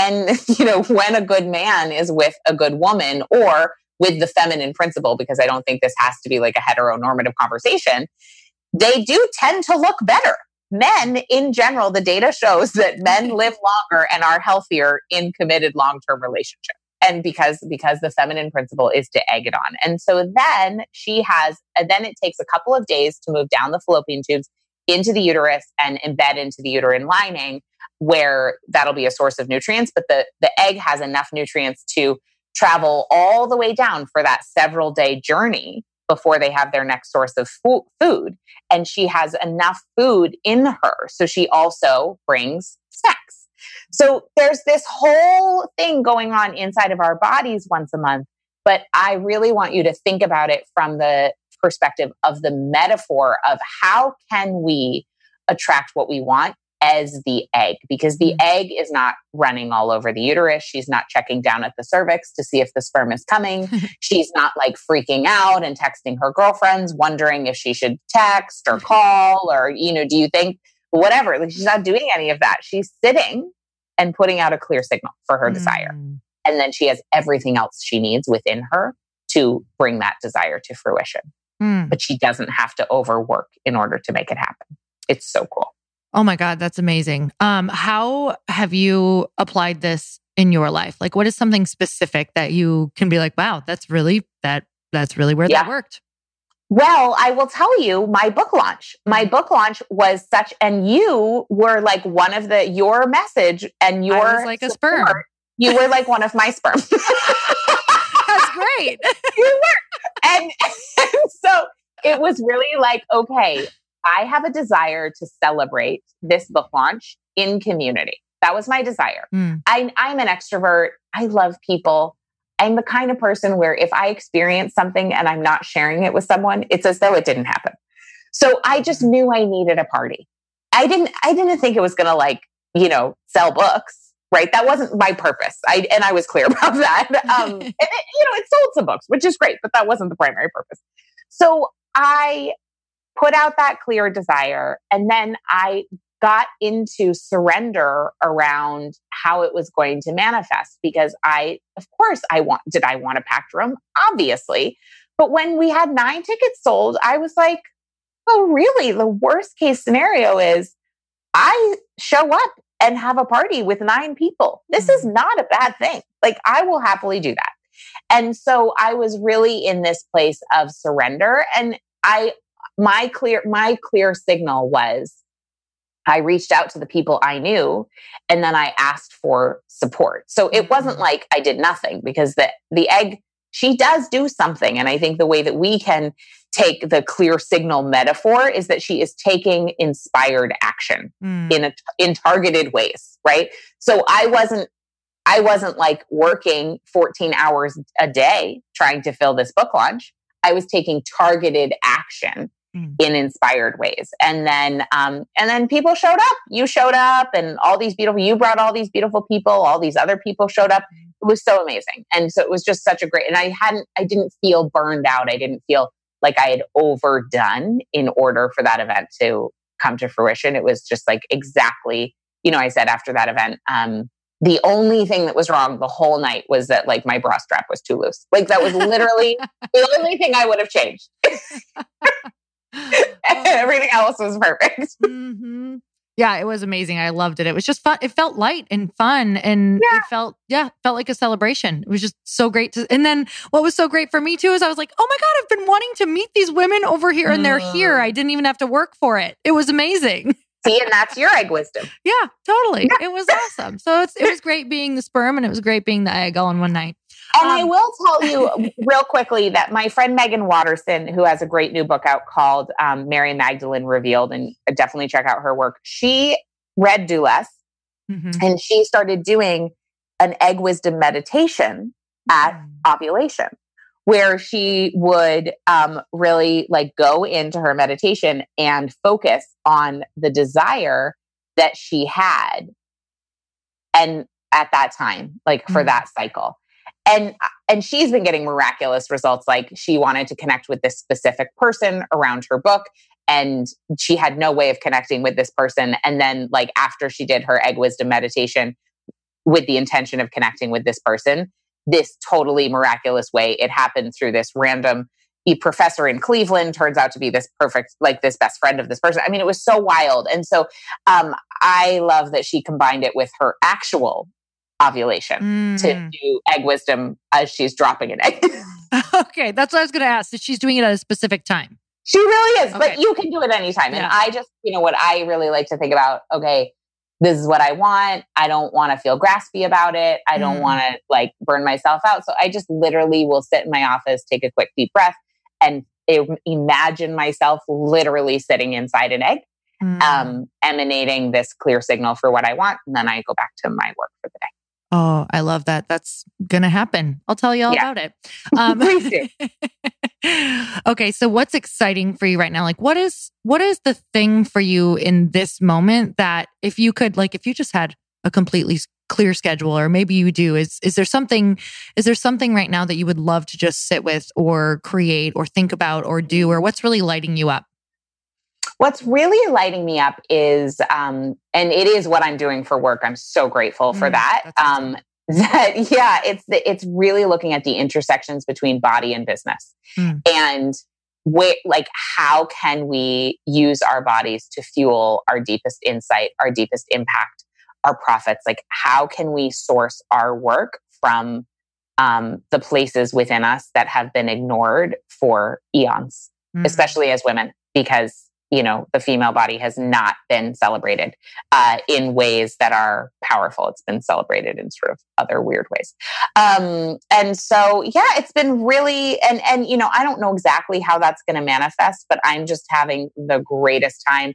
a good man is with a good woman, or with the feminine principle, because I don't think this has to be like a heteronormative conversation, they do tend to look better. Men in general, the data shows that men live longer and are healthier in committed long-term relationships. And because the feminine principle is to egg it on. And so then then it takes a couple of days to move down the fallopian tubes into the uterus and embed into the uterine lining, where that'll be a source of nutrients. But the egg has enough nutrients to travel all the way down for that several day journey before they have their next source of food. And she has enough food in her. So she also brings snacks. So there's this whole thing going on inside of our bodies once a month. But I really want you to think about it from the perspective of the metaphor of how can we attract what we want as the egg, because the egg is not running all over the uterus. She's not checking down at the cervix to see if the sperm is coming. She's not like freaking out and texting her girlfriends, wondering if she should text or call or, do you think whatever. Like, she's not doing any of that. She's sitting and putting out a clear signal for her desire. And then she has everything else she needs within her to bring that desire to fruition. But she doesn't have to overwork in order to make it happen. It's so cool. Oh my God, that's amazing. How have you applied this in your life? Like, what is something specific that you can be like, wow, that's really where that worked? Well, I will tell you, my book launch was such, and you were like one of your message and your I was like support, a sperm. You were like one of my sperm. That's great. You were. And so it was really like, okay, I have a desire to celebrate this book launch in community. That was my desire. I'm an extrovert. I love people. I'm the kind of person where if I experience something and I'm not sharing it with someone, it's as though it didn't happen. So I just knew I needed a party. I didn't think it was going to sell books, right? That wasn't my purpose. I was clear about that. And it sold some books, which is great, but that wasn't the primary purpose. So I put out that clear desire. And then I got into surrender around how it was going to manifest, because did I want a packed room? Obviously. But when we had 9 tickets sold, I was like, oh, really? The worst case scenario is I show up and have a party with 9 people. This is not a bad thing. Like, I will happily do that. And so I was really in this place of surrender. And my clear signal was, I reached out to the people I knew, and then I asked for support. So it wasn't like I did nothing, because the egg, she does do something. And I think the way that we can take the clear signal metaphor is that she is taking inspired action in targeted ways, right? So I wasn't like working 14 hours a day trying to fill this book launch. I was taking targeted action in inspired ways. And then people showed up. You showed up, and you brought all these beautiful people, all these other people showed up. It was so amazing. And so it was just such a great, and I didn't feel burned out. I didn't feel like I had overdone in order for that event to come to fruition. It was just like exactly, I said after that event, the only thing that was wrong the whole night was that like my bra strap was too loose. Like that was literally the only thing I would have changed. Everything else was perfect. Mm-hmm. Yeah, it was amazing. I loved it. It was just fun. It felt light and fun, and it felt like a celebration. It was just so great and then what was so great for me too is I was like, oh my God, I've been wanting to meet these women over here, and they're here. I didn't even have to work for it. It was amazing. See, and that's your egg wisdom. Yeah, totally. Yeah. It was awesome. So it was great being the sperm, and it was great being the egg all in one night. And I will tell you real quickly that my friend Megan Watterson, who has a great new book out called Mary Magdalene Revealed, and definitely check out her work. She read Do Less, and she started doing an egg wisdom meditation at ovulation, where she would really like go into her meditation and focus on the desire that she had, and at that time, like for that cycle. And she's been getting miraculous results. Like she wanted to connect with this specific person around her book, and she had no way of connecting with this person. And then like after she did her egg wisdom meditation with the intention of connecting with this person, this totally miraculous way, it happened through this random professor in Cleveland, turns out to be this perfect, like this best friend of this person. I mean, it was so wild. And so I love that she combined it with her actual ovulation to do egg wisdom as she's dropping an egg. Okay, that's what I was going to ask. If she's doing it at a specific time. She really is, but you can do it anytime. Yeah. And I just, what I really like to think about, okay, this is what I want. I don't want to feel graspy about it. I don't want to like burn myself out. So I just literally will sit in my office, take a quick deep breath, and imagine myself literally sitting inside an egg, emanating this clear signal for what I want. And then I go back to my work for the day. Oh, I love that. That's going to happen. I'll tell you all about it. Please do. Okay. So what's exciting for you right now? Like what is the thing for you in this moment that if you just had a completely clear schedule, or maybe you do, is there something right now that you would love to just sit with or create or think about or do, or what's really lighting you up? What's really lighting me up is, and it is what I'm doing for work. I'm so grateful for that. Awesome. It's really looking at the intersections between body and business, and how can we use our bodies to fuel our deepest insight, our deepest impact, our profits? Like, how can we source our work from the places within us that have been ignored for eons, especially as women, because the female body has not been celebrated in ways that are powerful. It's been celebrated in sort of other weird ways. And so, it's been really, and I don't know exactly how that's going to manifest, but I'm just having the greatest time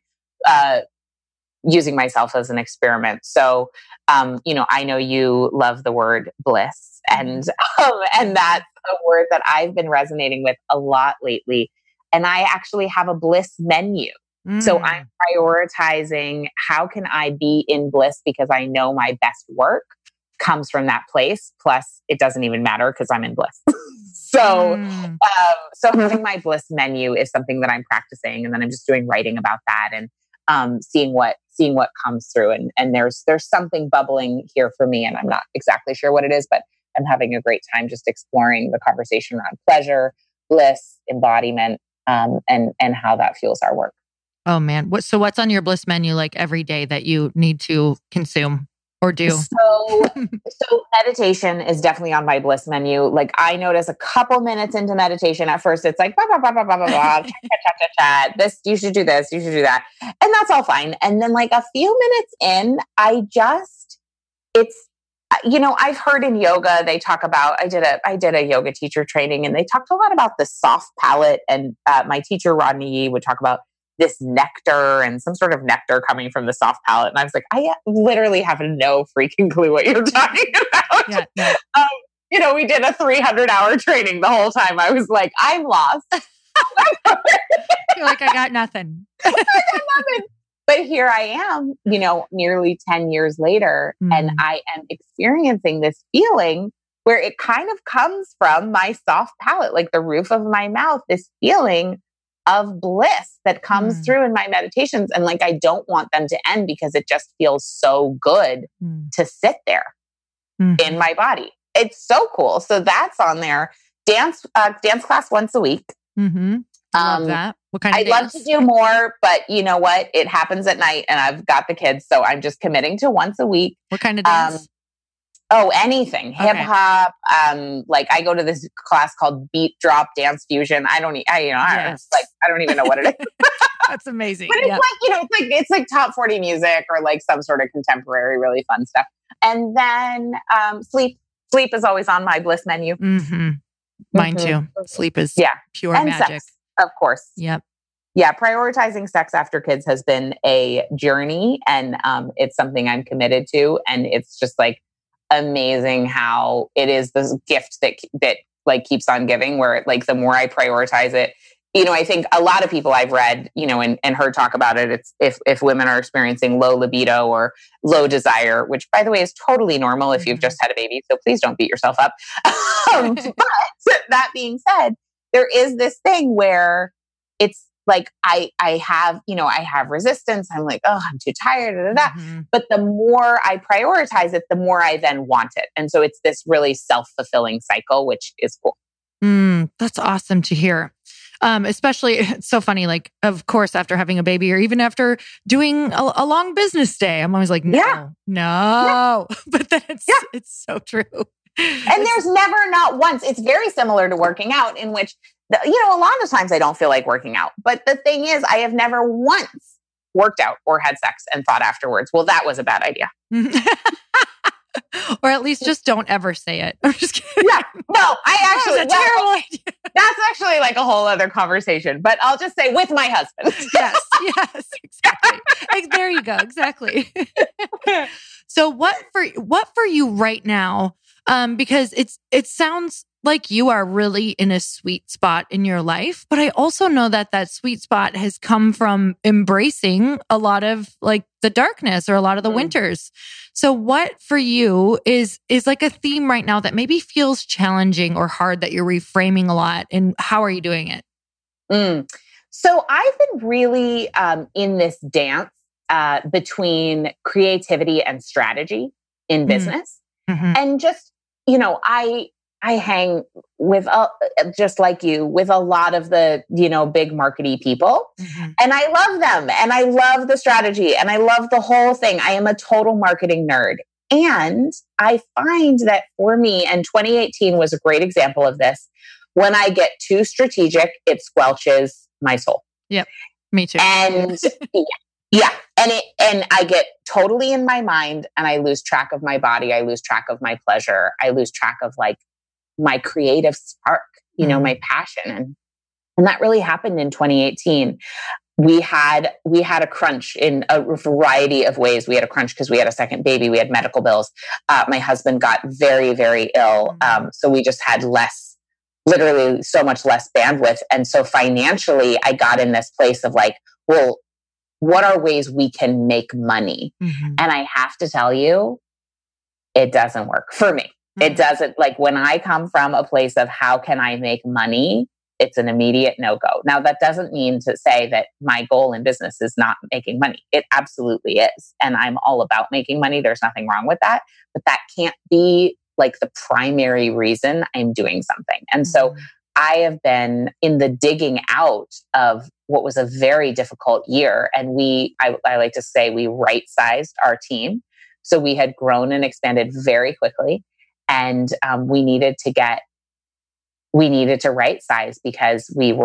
using myself as an experiment. So, I know you love the word bliss, and that's a word that I've been resonating with a lot lately. And I actually have a bliss menu. So I'm prioritizing how can I be in bliss, because I know my best work comes from that place. Plus, it doesn't even matter because I'm in bliss. So having my bliss menu is something that I'm practicing, and then I'm just doing writing about that and seeing what comes through. And there's something bubbling here for me, and I'm not exactly sure what it is, but I'm having a great time just exploring the conversation around pleasure, bliss, embodiment. And how that fuels our work. Oh man. What's on your bliss menu like every day that you need to consume or do? So meditation is definitely on my bliss menu. Like I notice a couple minutes into meditation, at first it's like, blah, blah, blah, blah, blah, blah, blah, chat. This, you should do this, you should do that. And that's all fine. And then like a few minutes in, I've heard in yoga, they talk about, I did a yoga teacher training and they talked a lot about the soft palate. And my teacher, Rodney Yee, would talk about this nectar and some sort of nectar coming from the soft palate. And I was like, I literally have no freaking clue what you're talking about. Yeah. We did a 300-hour training the whole time. I was like, I'm lost. You're like, I got nothing. But here I am, nearly 10 years later, and I am experiencing this feeling where it kind of comes from my soft palate, like the roof of my mouth, this feeling of bliss that comes through in my meditations. And like, I don't want them to end because it just feels so good to sit there in my body. It's so cool. So that's on there. Dance class once a week. Mm-hmm. Love that. What kind of I'd love to do more, but you know what? It happens at night and I've got the kids. So I'm just committing to once a week. What kind of dance? Anything. Hip hop. Like I go to this class called Beat Drop Dance Fusion. I don't even know what it is. That's amazing. But it's it's like top 40 music or like some sort of contemporary, really fun stuff. And then sleep. Sleep is always on my bliss menu. Mm-hmm. Mine too. Sleep is pure and magic. Sex, of course. Yep. Yeah, prioritizing sex after kids has been a journey, and it's something I'm committed to. And it's just like amazing how it is this gift that like keeps on giving. Where like the more I prioritize it, I think a lot of people I've read, and heard talk about it. It's if women are experiencing low libido or low desire, which by the way is totally normal if you've just had a baby. So please don't beat yourself up. But that being said, there is this thing where it's like I have resistance. I'm like, oh, I'm too tired. But the more I prioritize it, the more I then want it. And so it's this really self-fulfilling cycle, which is cool. That's awesome to hear. Especially, it's so funny, like, of course, after having a baby or even after doing a long business day, I'm always like, no. But then it's so true. And there's never not once. It's very similar to working out in which, a lot of times I don't feel like working out. But the thing is, I have never once worked out or had sex and thought afterwards, well, that was a bad idea. Or at least just don't ever say it. I'm just kidding. Yeah. No, that's a terrible idea. That's actually like a whole other conversation, but I'll just say with my husband. Yes, exactly. There you go. Exactly. So what for you right now? Because it sounds like you are really in a sweet spot in your life, but I also know that sweet spot has come from embracing a lot of like the darkness or a lot of the winters. So what for you is like a theme right now that maybe feels challenging or hard that you're reframing a lot, and how are you doing it? So I've been really in this dance between creativity and strategy in business. And just, I hang with, just like you, with a lot of the, big markety people. And I love them. And I love the strategy. And I love the whole thing. I am a total marketing nerd. And I find that for me, and 2018 was a great example of this, when I get too strategic, it squelches my soul. Yep. Me too. And yeah. And I get totally in my mind and I lose track of my body. I lose track of my pleasure. I lose track of like my creative spark, my passion. And that really happened in 2018. We had a crunch in a variety of ways. We had a crunch because we had a second baby. We had medical bills. My husband got very, very ill. So we just had literally so much less bandwidth. And so financially, I got in this place of like, well, what are ways we can make money? And I have to tell you, it doesn't work for me. It doesn't, like when I come from a place of how can I make money, it's an immediate no-go. Now, that doesn't mean to say that my goal in business is not making money. It absolutely is. And I'm all about making money. There's nothing wrong with that. But that can't be like the primary reason I'm doing something. And so I have been in the digging out of what was a very difficult year. And I like to say we right-sized our team. So we had grown and expanded very quickly. And we needed to right size because we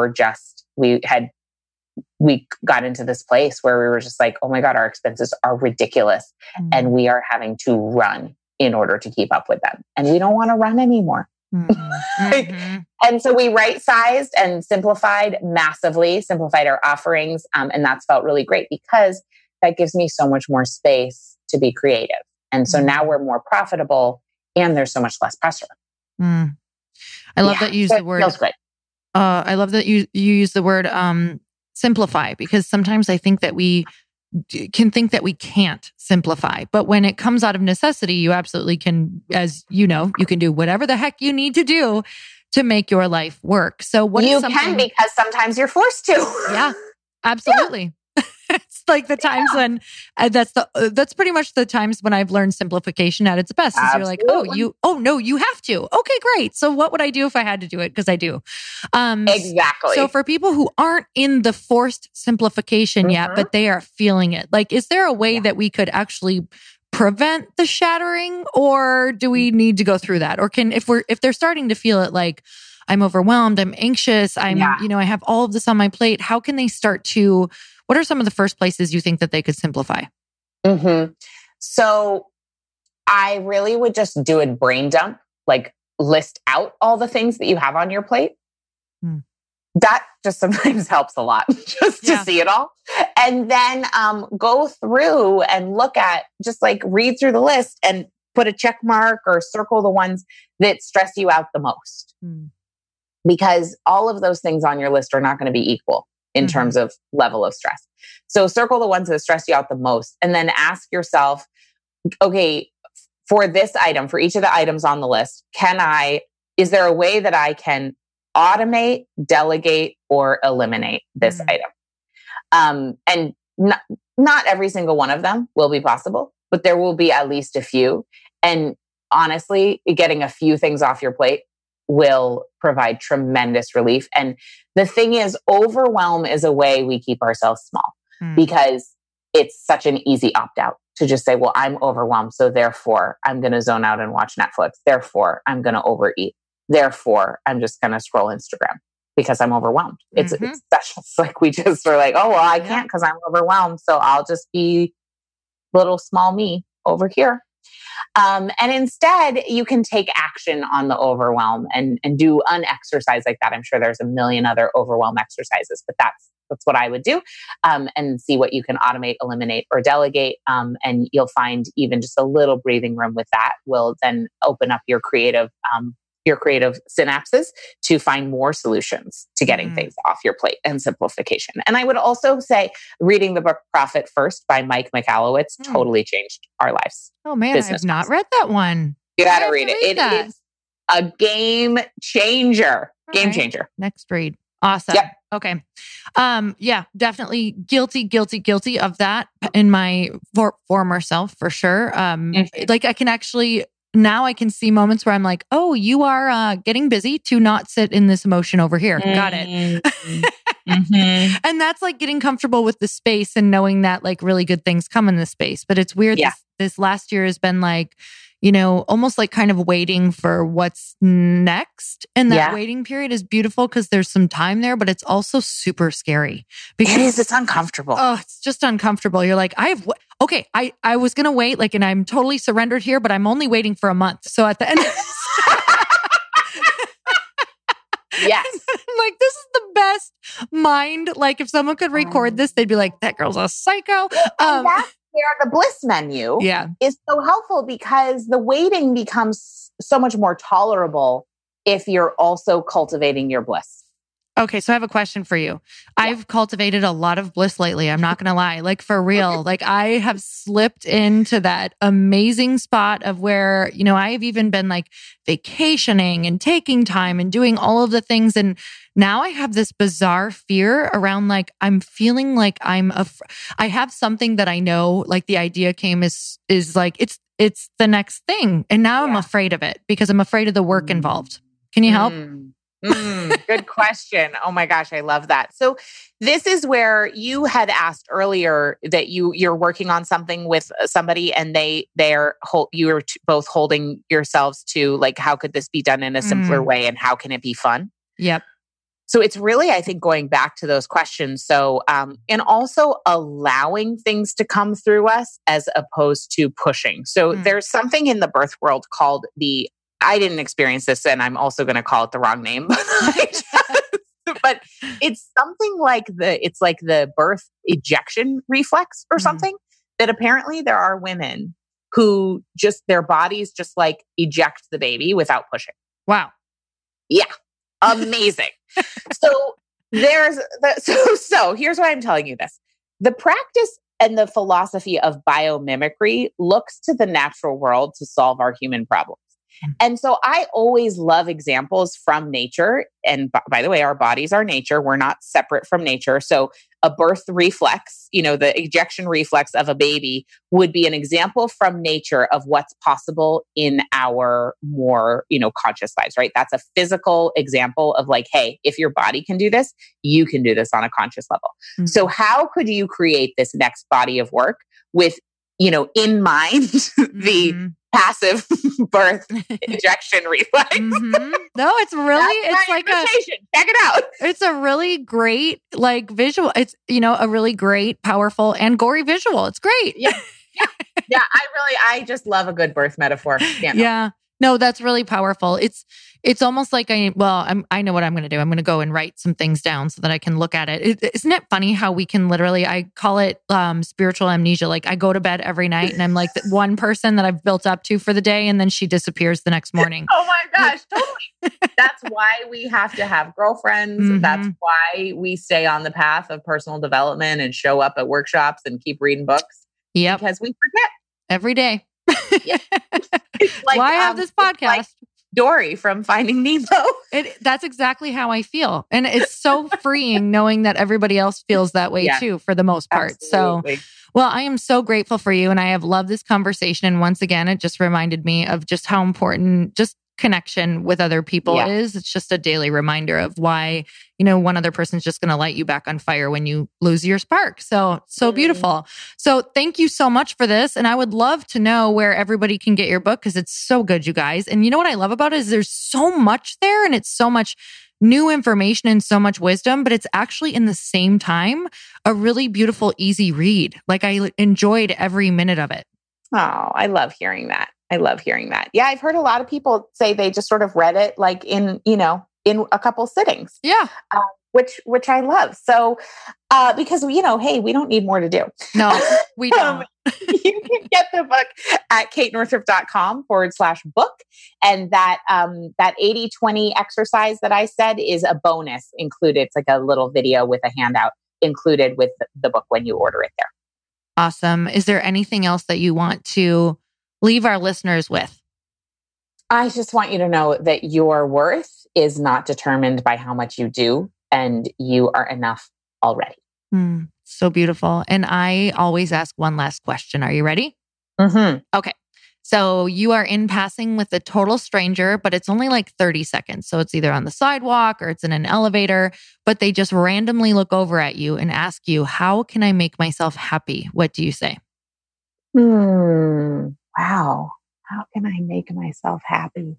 got into this place where we were just like, oh my God, our expenses are ridiculous. Mm-hmm. And we are having to run in order to keep up with them. And we don't want to run anymore. Mm-hmm. And so we right sized and simplified our offerings. And that's felt really great because that gives me so much more space to be creative. And so now we're more profitable and there's so much less pressure. I love that you use the word. Feels great. I love that you use the word simplify, because sometimes I think that we can think that we can't simplify. But when it comes out of necessity, you absolutely can, as you know, you can do whatever the heck you need to do to make your life work. So what you can, because sometimes you're forced to. Yeah, absolutely. Yeah. It's like the times when that's pretty much the times when I've learned simplification at its best. Is you're like, no, you have to. Okay, great. So what would I do if I had to do it? Because I do. Exactly. So for people who aren't in the forced simplification yet, but they are feeling it, like, is there a way that we could actually prevent the shattering, or do we need to go through that? Or if they're starting to feel it, like, I'm overwhelmed, I'm anxious, I have all of this on my plate, how can they start to? What are some of the first places you think that they could simplify? Mm-hmm. So I really would just do a brain dump, like list out all the things that you have on your plate. That just sometimes helps a lot, just to see it all. And then go through and look at, just like read through the list and put a check mark or circle the ones that stress you out the most. Because all of those things on your list are not going to be equal in terms of level of stress. So circle the ones that stress you out the most, and then ask yourself, okay, for this item, for each of the items on the list, is there a way that I can automate, delegate, or eliminate this item? And not every single one of them will be possible, but there will be at least a few. And honestly, getting a few things off your plate will provide tremendous relief. And the thing is, overwhelm is a way we keep ourselves small, because it's such an easy opt-out to just say, well, I'm overwhelmed, so therefore I'm going to zone out and watch Netflix. Therefore, I'm going to overeat. Therefore, I'm just going to scroll Instagram because I'm overwhelmed. It's like we just are like, oh, well, I can't because I'm overwhelmed. So I'll just be little small me over here. And instead, you can take action on the overwhelm and do an exercise like that. I'm sure there's a million other overwhelm exercises, but that's what I would do, and see what you can automate, eliminate, or delegate. And you'll find even just a little breathing room with that will then open up your creative synapses to find more solutions to getting things off your plate and simplification. And I would also say reading the book Profit First by Mike Michalowicz totally changed our lives. Oh man, I've not read that one. You got to read it. It is a game changer. Game changer. Next read. Awesome. Yep. Okay. Yeah, definitely guilty of that in my former self, for sure. Like I can actually, now I can see moments where I'm like, oh, you are getting busy to not sit in this emotion over here. Got it. And that's like getting comfortable with the space and knowing that like really good things come in this space. But it's weird. This last year has been like, almost like kind of waiting for what's next. And that waiting period is beautiful because there's some time there, but it's also super scary. Because it's uncomfortable. Oh, it's just uncomfortable. You're like, I was going to wait, like, and I'm totally surrendered here, but I'm only waiting for a month. So at the end, yes. I'm like, this is the best mind. Like if someone could record this, they'd be like, that girl's a psycho. That's where the bliss menu is so helpful, because the waiting becomes so much more tolerable if you're also cultivating your bliss. Okay, so I have a question for you. I've cultivated a lot of bliss lately. I'm not going to lie. Like for real, like I have slipped into that amazing spot of where, I have even been like vacationing and taking time and doing all of the things. And now I have this bizarre fear around like, I'm feeling like I have something that I know, like the idea came is like, it's the next thing. And now I'm afraid of it because I'm afraid of the work involved. Can you help? Good question. Oh my gosh, I love that. So this is where you had asked earlier that you're working on something with somebody, and you were both holding yourselves to like, how could this be done in a simpler way, and how can it be fun? Yep. So it's really, I think, going back to those questions. So, and also allowing things to come through us as opposed to pushing. So there's something in the birth world called I didn't experience this, and I'm also going to call it the wrong name, but it's something like the birth ejection reflex or something, that apparently there are women who their bodies just like eject the baby without pushing. Wow. Yeah. Amazing. So so here's why I'm telling you this. The practice and the philosophy of biomimicry looks to the natural world to solve our human problems. And so I always love examples from nature. And by the way, our bodies are nature. We're not separate from nature. So a birth reflex, the ejection reflex of a baby would be an example from nature of what's possible in our more, conscious lives, right? That's a physical example of like, hey, if your body can do this, you can do this on a conscious level. Mm-hmm. So how could you create this next body of work with, in mind, the passive birth ejection reflex? No, it's really, it's like check it out. It's a really great like visual. It's, a really great, powerful and gory visual. It's great. Yeah. I just love a good birth metaphor. Yeah. No, that's really powerful. It's almost like I know what I'm going to do. I'm going to go and write some things down so that I can look at it. Isn't it funny how we can literally, I call it spiritual amnesia. Like I go to bed every night and I'm like one person that I've built up to for the day, and then she disappears the next morning. Oh my gosh, totally. That's why we have to have girlfriends. That's why we stay on the path of personal development and show up at workshops and keep reading books. Yep. Because we forget. Every day. Yeah. Like, why have this podcast? Like Dory from Finding Nemo. That's exactly how I feel. And it's so freeing knowing that everybody else feels that way too, for the most part. Absolutely. So, well, I am so grateful for you. And I have loved this conversation. And once again, it just reminded me of just how important just connection with other people is. It's just a daily reminder of why, one other person's just going to light you back on fire when you lose your spark. So beautiful. So thank you so much for this. And I would love to know where everybody can get your book, because it's so good, you guys. And you know what I love about it is there's so much there, and it's so much new information and so much wisdom, but it's actually in the same time a really beautiful, easy read. Like I enjoyed every minute of it. Oh, I love hearing that. Yeah, I've heard a lot of people say they just sort of read it like in a couple sittings. Yeah. Which I love. So, because, hey, we don't need more to do. No, we don't. You can get the book at katenorthrup.com/book. And that 80-20 exercise that I said is a bonus included. It's like a little video with a handout included with the book when you order it there. Awesome. Is there anything else that you want to leave our listeners with? I just want you to know that your worth is not determined by how much you do, and you are enough already. So beautiful. And I always ask one last question. Are you ready? Okay. So you are in passing with a total stranger, but it's only like 30 seconds. So it's either on the sidewalk or it's in an elevator, but they just randomly look over at you and ask you, how can I make myself happy? What do you say? Wow. How can I make myself happy?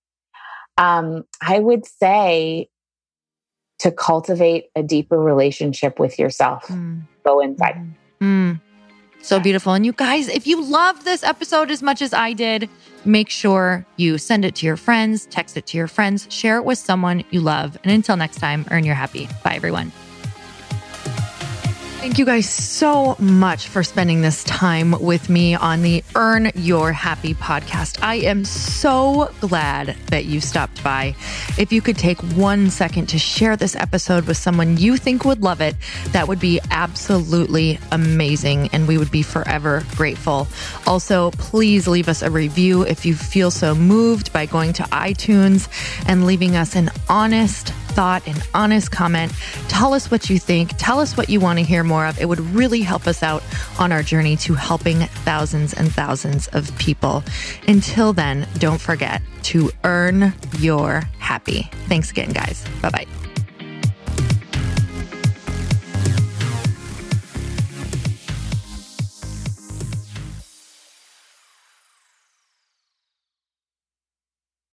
I would say to cultivate a deeper relationship with yourself. Go inside. So beautiful. And you guys, if you loved this episode as much as I did, make sure you send it to your friends, text it to your friends, share it with someone you love. And until next time, earn your happy. Bye, everyone. Thank you guys so much for spending this time with me on the Earn Your Happy podcast. I am so glad that you stopped by. If you could take 1 second to share this episode with someone you think would love it, that would be absolutely amazing, and we would be forever grateful. Also, please leave us a review if you feel so moved by going to iTunes and leaving us an honest thought, an honest comment. Tell us what you think. Tell us what you want to hear more of. It would really help us out on our journey to helping thousands and thousands of people. Until then, don't forget to earn your happiness. happy. Thanks again, guys. Bye-bye.